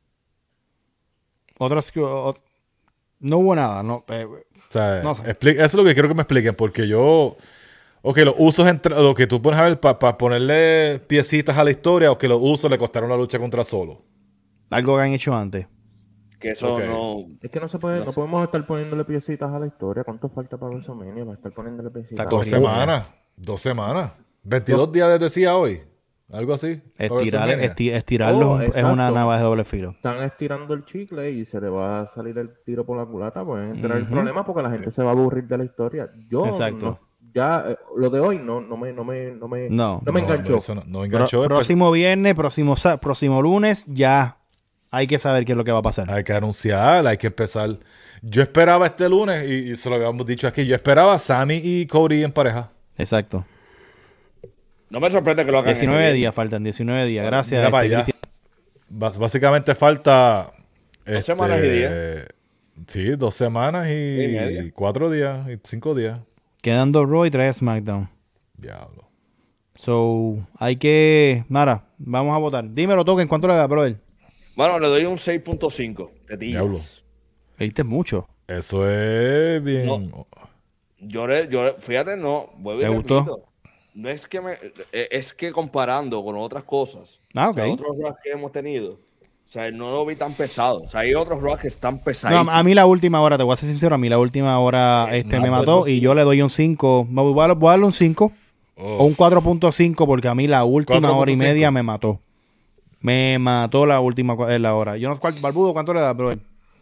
Otros que- ot- no hubo nada. No, eh, O sea, No sé. expli- eso es lo que quiero que me expliquen, porque yo... Ok, los usos entre... Lo que tú pones a ver para ponerle piecitas a la historia, o que los usos le costaron la lucha contra Solo. algo que han hecho antes. Que eso Ok. no. Es que no se puede, No no, sé. podemos estar poniéndole piecitas a la historia. ¿Cuánto falta para WrestleMania? Para estar poniéndole piecitas. Está Dos corriendo. semanas. Dos semanas. veintidós días les decía hoy. Algo así. Estirar, WrestleMania. esti- estirarlo Oh, es una exacto. navaja de doble filo. Están estirando el chicle y se le va a salir el tiro por la culata. Pueden entrar el problema porque la gente se va a aburrir de la historia. Yo Exacto. no, ya eh, lo de hoy no, no me, no me, no me, No. no me No, enganchó. eso no, no me enganchó. Pro- próximo viernes, próximo, sa- próximo lunes, ya hay que saber qué es lo que va a pasar. Hay que anunciar, hay que empezar. Yo esperaba este lunes, y, y se lo habíamos dicho aquí, yo esperaba a Sammy y Cody en pareja. Exacto. No me sorprende que lo hagan. diecinueve este días faltan, diecinueve días. Gracias. Mira para este, allá. Cristian. Bas- básicamente falta... este, semanas y días. Sí, dos semanas y, Y media. cuatro días, y cinco días. Quedan dos Raw y tres SmackDown. Diablo. So, hay que... Mara, vamos a votar. Dímelo, Token, ¿cuánto le da, brother? Bueno, le doy un seis punto cinco. Te Diablo. Le diste mucho. Eso es bien... No. Yo, le- yo, le- fíjate, no. Vuelvo y ¿Te repito, gustó? No es que me, eh, es que comparando con otras cosas, Ah, o sea, ok. otros rocks que hemos tenido, o sea, no lo vi tan pesado. O sea, hay otros rocks que están No, pesadísimos. a mí la última hora, te voy a ser sincero, a mí la última hora Es este, más, me por mató eso sí. y yo le doy un cinco. Me voy a, voy a darle un cinco Oh. o un cuatro punto cinco porque a mí la última hora y cuatro punto cinco. media me mató. Me mató la última cua- eh, la hora. Yo no sé cuál, Barbudo, ¿cuánto le da, brother?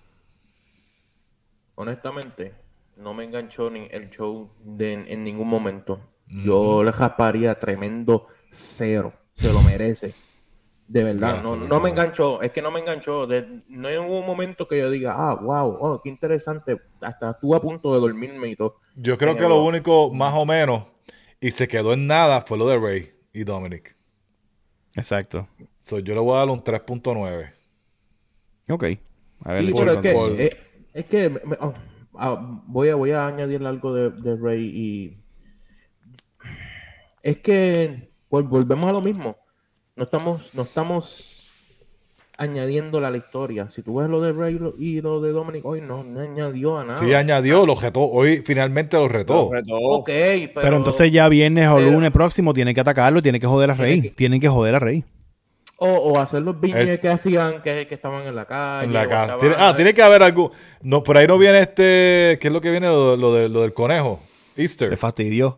Honestamente, no me enganchó ni el show de, en, en ningún momento. Yo le jasparía tremendo cero. Se lo merece. De verdad, Gracias, no, por no me favor. enganchó. Es que no me enganchó. De- no hubo un momento que yo diga, ah, wow, oh, qué interesante. Hasta estuve a punto de dormirme y todo. Yo creo que Pero- lo único, más o menos, y se quedó en nada, fue lo de Rey y Dominic. Exacto. So, yo le voy a dar un tres punto nueve. Ok. A ver, Sí, le pero es echo que, el por- eh, es que me- oh, ah, voy, a, voy a añadirle algo de, de Rey y es que vol- volvemos a lo mismo. No estamos, no estamos añadiéndole a la historia. Si tú ves lo de Rey y lo- y lo de Dominic, hoy no, no añadió a nada. Sí, añadió, lo retó. Hoy finalmente lo retó. Lo retó. Ok, pero, Pero, entonces ya viernes o pero- lunes próximo tiene que atacarlo, tiene que joder a Tiene Rey. que- Tienen que joder a Rey. O, o hacer los viñes El- que hacían que, que estaban en la calle. En la o casa. estaban- Tiene- ah, tiene que haber algo. No, por ahí no viene este. ¿Qué es lo que viene? Lo, lo de- lo del conejo. Easter. Se fastidió.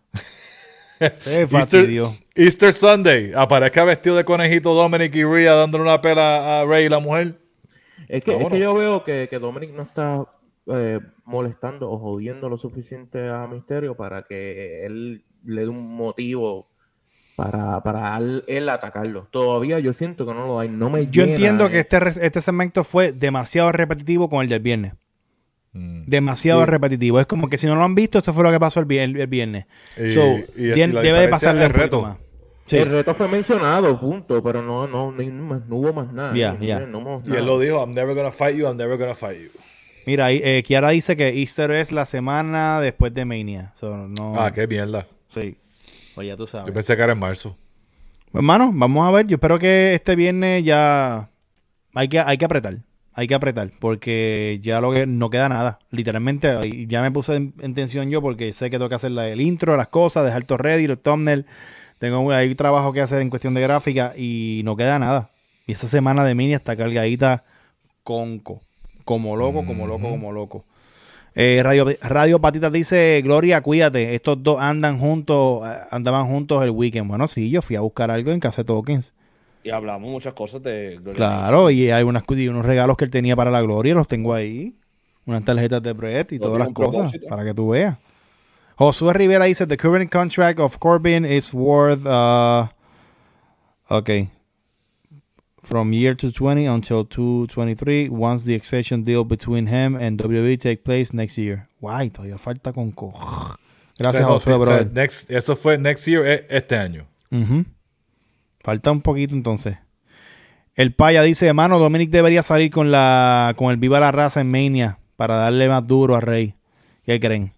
Se Easter, fastidió. Easter Sunday. Aparezca vestido de conejito Dominic y Rhea dándole una pela a Rey y la mujer. Es que, es Vámonos. que yo veo que, que Dominic no está eh, molestando o jodiendo lo suficiente a Misterio para que él le dé un motivo para, para él, él atacarlo. Todavía yo siento que no lo hay. No me Yo llena entiendo que eso. este, re- este segmento fue demasiado repetitivo con el del viernes. Mm. Demasiado Sí. repetitivo. Es como que si no lo han visto, esto fue lo que pasó el, vier- el viernes. Y- So, y- y dien- la debe de diferencia pasarle es un poquito reto. más. Sí. El reto fue mencionado, punto, pero no, no, no, no, no hubo más nada. Ya, No, ya. no hubo Y nada. él lo dijo: I'm never gonna fight you, I'm never gonna fight you. Mira, ahí, eh, Kiara dice que Easter es la semana después de Mania. So, no, Ah, qué mierda. Sí. Pues ya tú Yo sabes. pensé que era en marzo. Hermano, vamos a ver. Yo espero que este viernes ya hay que, hay que apretar. Hay que apretar. Porque ya lo que no queda nada. Literalmente, ahí ya me puse en, en tensión yo porque sé que tengo que hacer la, el intro, las cosas, dejar todo ready, los thumbnails. Tengo hay trabajo que hacer en cuestión de gráfica y no queda nada. Y esa semana de mini está cargadita conco. Como loco, como loco, como loco. Eh, Radio, Radio Patitas dice, Gloria, cuídate. Estos dos andan juntos, eh, andaban juntos el weekend. Bueno, sí, yo fui a buscar algo en Casa de Tokens. Y hablamos muchas cosas de Gloria Claro, y hay unas, y unos regalos que él tenía para la Gloria, los tengo ahí. Unas tarjetas de Brett y Lo todas tiene las un cosas, propósito. para que tú veas. Josué Rivera dice, the current contract of Corbin is worth, uh, okay, from year two twenty until two twenty-three, once the extension deal between him and W W E take place next year. Guay, todavía falta con co. Gracias, O sea, Josué, o sea, brother. next- eso fue next year, eh, este año. Ujú. Falta un poquito entonces. El Paya dice, hermano, Dominic debería salir con la con el Viva la Raza en Mania para darle más duro a Rey. ¿Qué creen?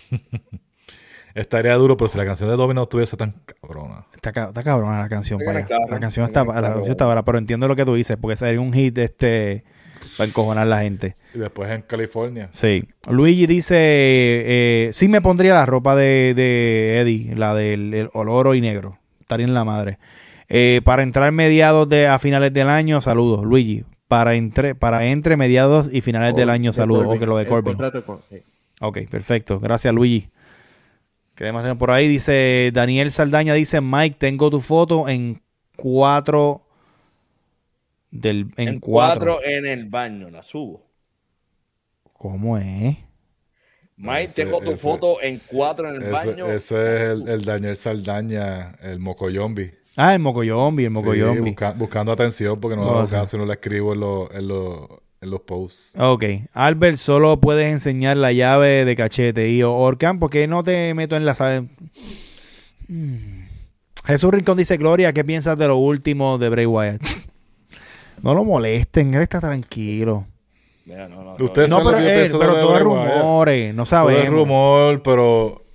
Estaría duro, pero si la canción de Domino no estuviese tan cabrona. Está, ca- está cabrona la canción, Venga, Paya. claro, La canción venga, está, la claro. canción está buena, pero entiendo lo que tú dices, porque sería un hit este para encojonar a la gente. Y después en California. Sí. Luigi dice, eh, sí me pondría la ropa de, de Eddie, la del el oloro y negro. Estaría en la madre. Eh, para entrar mediados de a finales del año, saludos, Luigi. Para entre, para entre mediados y finales del año, El saludos. Corbin, Ok, lo de el Corbin. contrato de Cor- sí. Ok, perfecto. Gracias, Luigi. ¿Qué más tenemos por ahí? Dice Daniel Saldaña, dice Mike, tengo tu foto en cuatro del en, En cuatro. cuatro en el baño, la subo. ¿Cómo es? Mike, Ese- tengo tu ese- foto en cuatro en el Ese, baño. ese es el, el Daniel Saldaña, el Mocoyombi. Ah, el Mocoyombi, el Sí, Mocoyombi. busca- buscando atención porque no Oh, le hago sí. caso y no le escribo en, los en, los en los posts. Ok, Albert, solo puedes enseñar la llave de cachete. Y Orcan, ¿por qué no te meto en la sala? Mm. Jesús Rincón dice, Gloria, ¿qué piensas de lo último de Bray Wyatt? No lo molesten, él está tranquilo. Mira, no, no, Ustedes No, saben pero, lo que yo él, pienso de pero lo de todo es Bray Wyatt. rumores, no Todo sabemos. es rumor, pero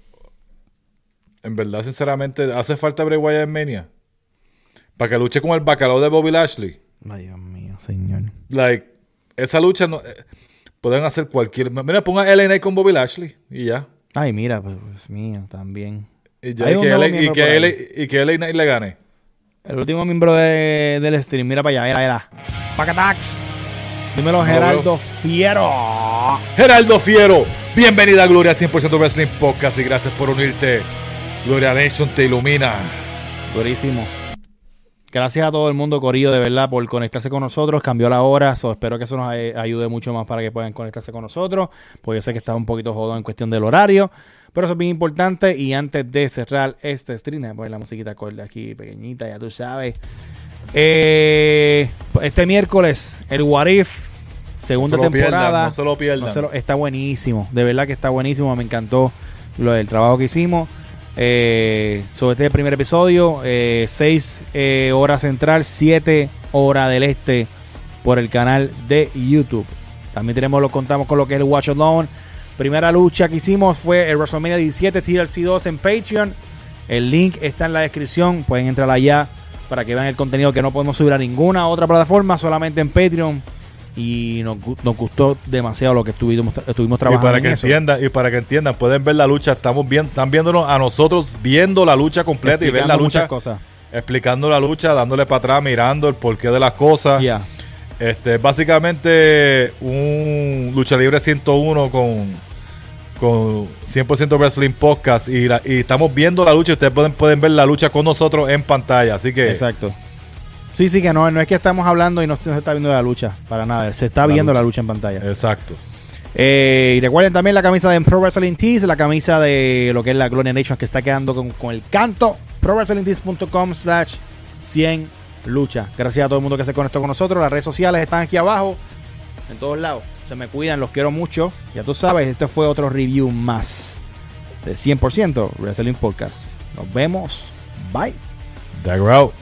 en verdad, sinceramente, ¿hace falta Bray Wyatt en Mania? Para que luche con el bacalao de Bobby Lashley. Ay, Dios mío, señor. Like, esa lucha no, eh, pueden hacer cualquier. Mira, ponga L A Knight con Bobby Lashley y ya. Ay, mira, pues, pues mío, también. Y, ya, Hay y un que, nuevo L A, y miembro que por ahí. L A y que L A Knight le gane. El último miembro de, del stream, mira para allá, era, era. Pacatax. Dímelo, No Geraldo Fiero. Geraldo Fiero, bienvenida a Gloria cien por ciento Wrestling Podcast y gracias por unirte. Gloria Nation te ilumina. Durísimo. Gracias a todo el mundo, Corillo, de verdad, por conectarse con nosotros. Cambió la hora, so espero que eso nos ay- ayude mucho más para que puedan conectarse con nosotros. Pues yo sé que estaba un poquito jodón en cuestión del horario, pero eso es bien importante. Y antes de cerrar este stream, déjame poner la musiquita acorde aquí, pequeñita, ya tú sabes. Eh, este miércoles, el What If, segunda No se lo pierdan, temporada. no se lo pierdan. No se lo- está buenísimo, de verdad que está buenísimo. Me encantó lo del trabajo que hicimos. Eh, sobre este primer episodio, eh, seis eh, horas central, siete horas del este por el canal de YouTube. También tenemos lo contamos con lo que es el Watch Alone. Primera lucha que hicimos fue el WrestleMania diecisiete T L C dos en Patreon. El link está en la descripción, pueden entrar allá para que vean el contenido que no podemos subir a ninguna otra plataforma, solamente en Patreon. Y nos, gu- nos gustó demasiado lo que estuvimos, estuvimos Y trabajando para en que eso. entiendan, y para que entiendan, pueden ver la lucha, estamos viendo, están viéndonos a nosotros viendo la lucha completa y ver la Explicando lucha, muchas cosas. explicando la lucha, dándole para atrás, mirando el porqué de las cosas. Ya. Este, básicamente un lucha libre ciento uno con, con cien por ciento Wrestling Podcast y, la- y estamos viendo la lucha y ustedes pueden, pueden ver la lucha con nosotros en pantalla, así que Exacto. Sí, sí, que no, no es que estamos hablando y no se está viendo la lucha, para nada. Se está La viendo lucha. la lucha en pantalla. exacto. Eh, y recuerden también la camisa de Pro Wrestling Tees, la camisa de lo que es la Gloria Nation que está quedando con, con el canto. pro wrestling tees punto com slash cien lucha. Gracias a todo el mundo que se conectó con nosotros. Las redes sociales están aquí abajo, en todos lados. Se me cuidan, los quiero mucho. Ya tú sabes, este fue otro review más de cien por ciento Wrestling Podcast. Nos vemos. Bye. Dagger out.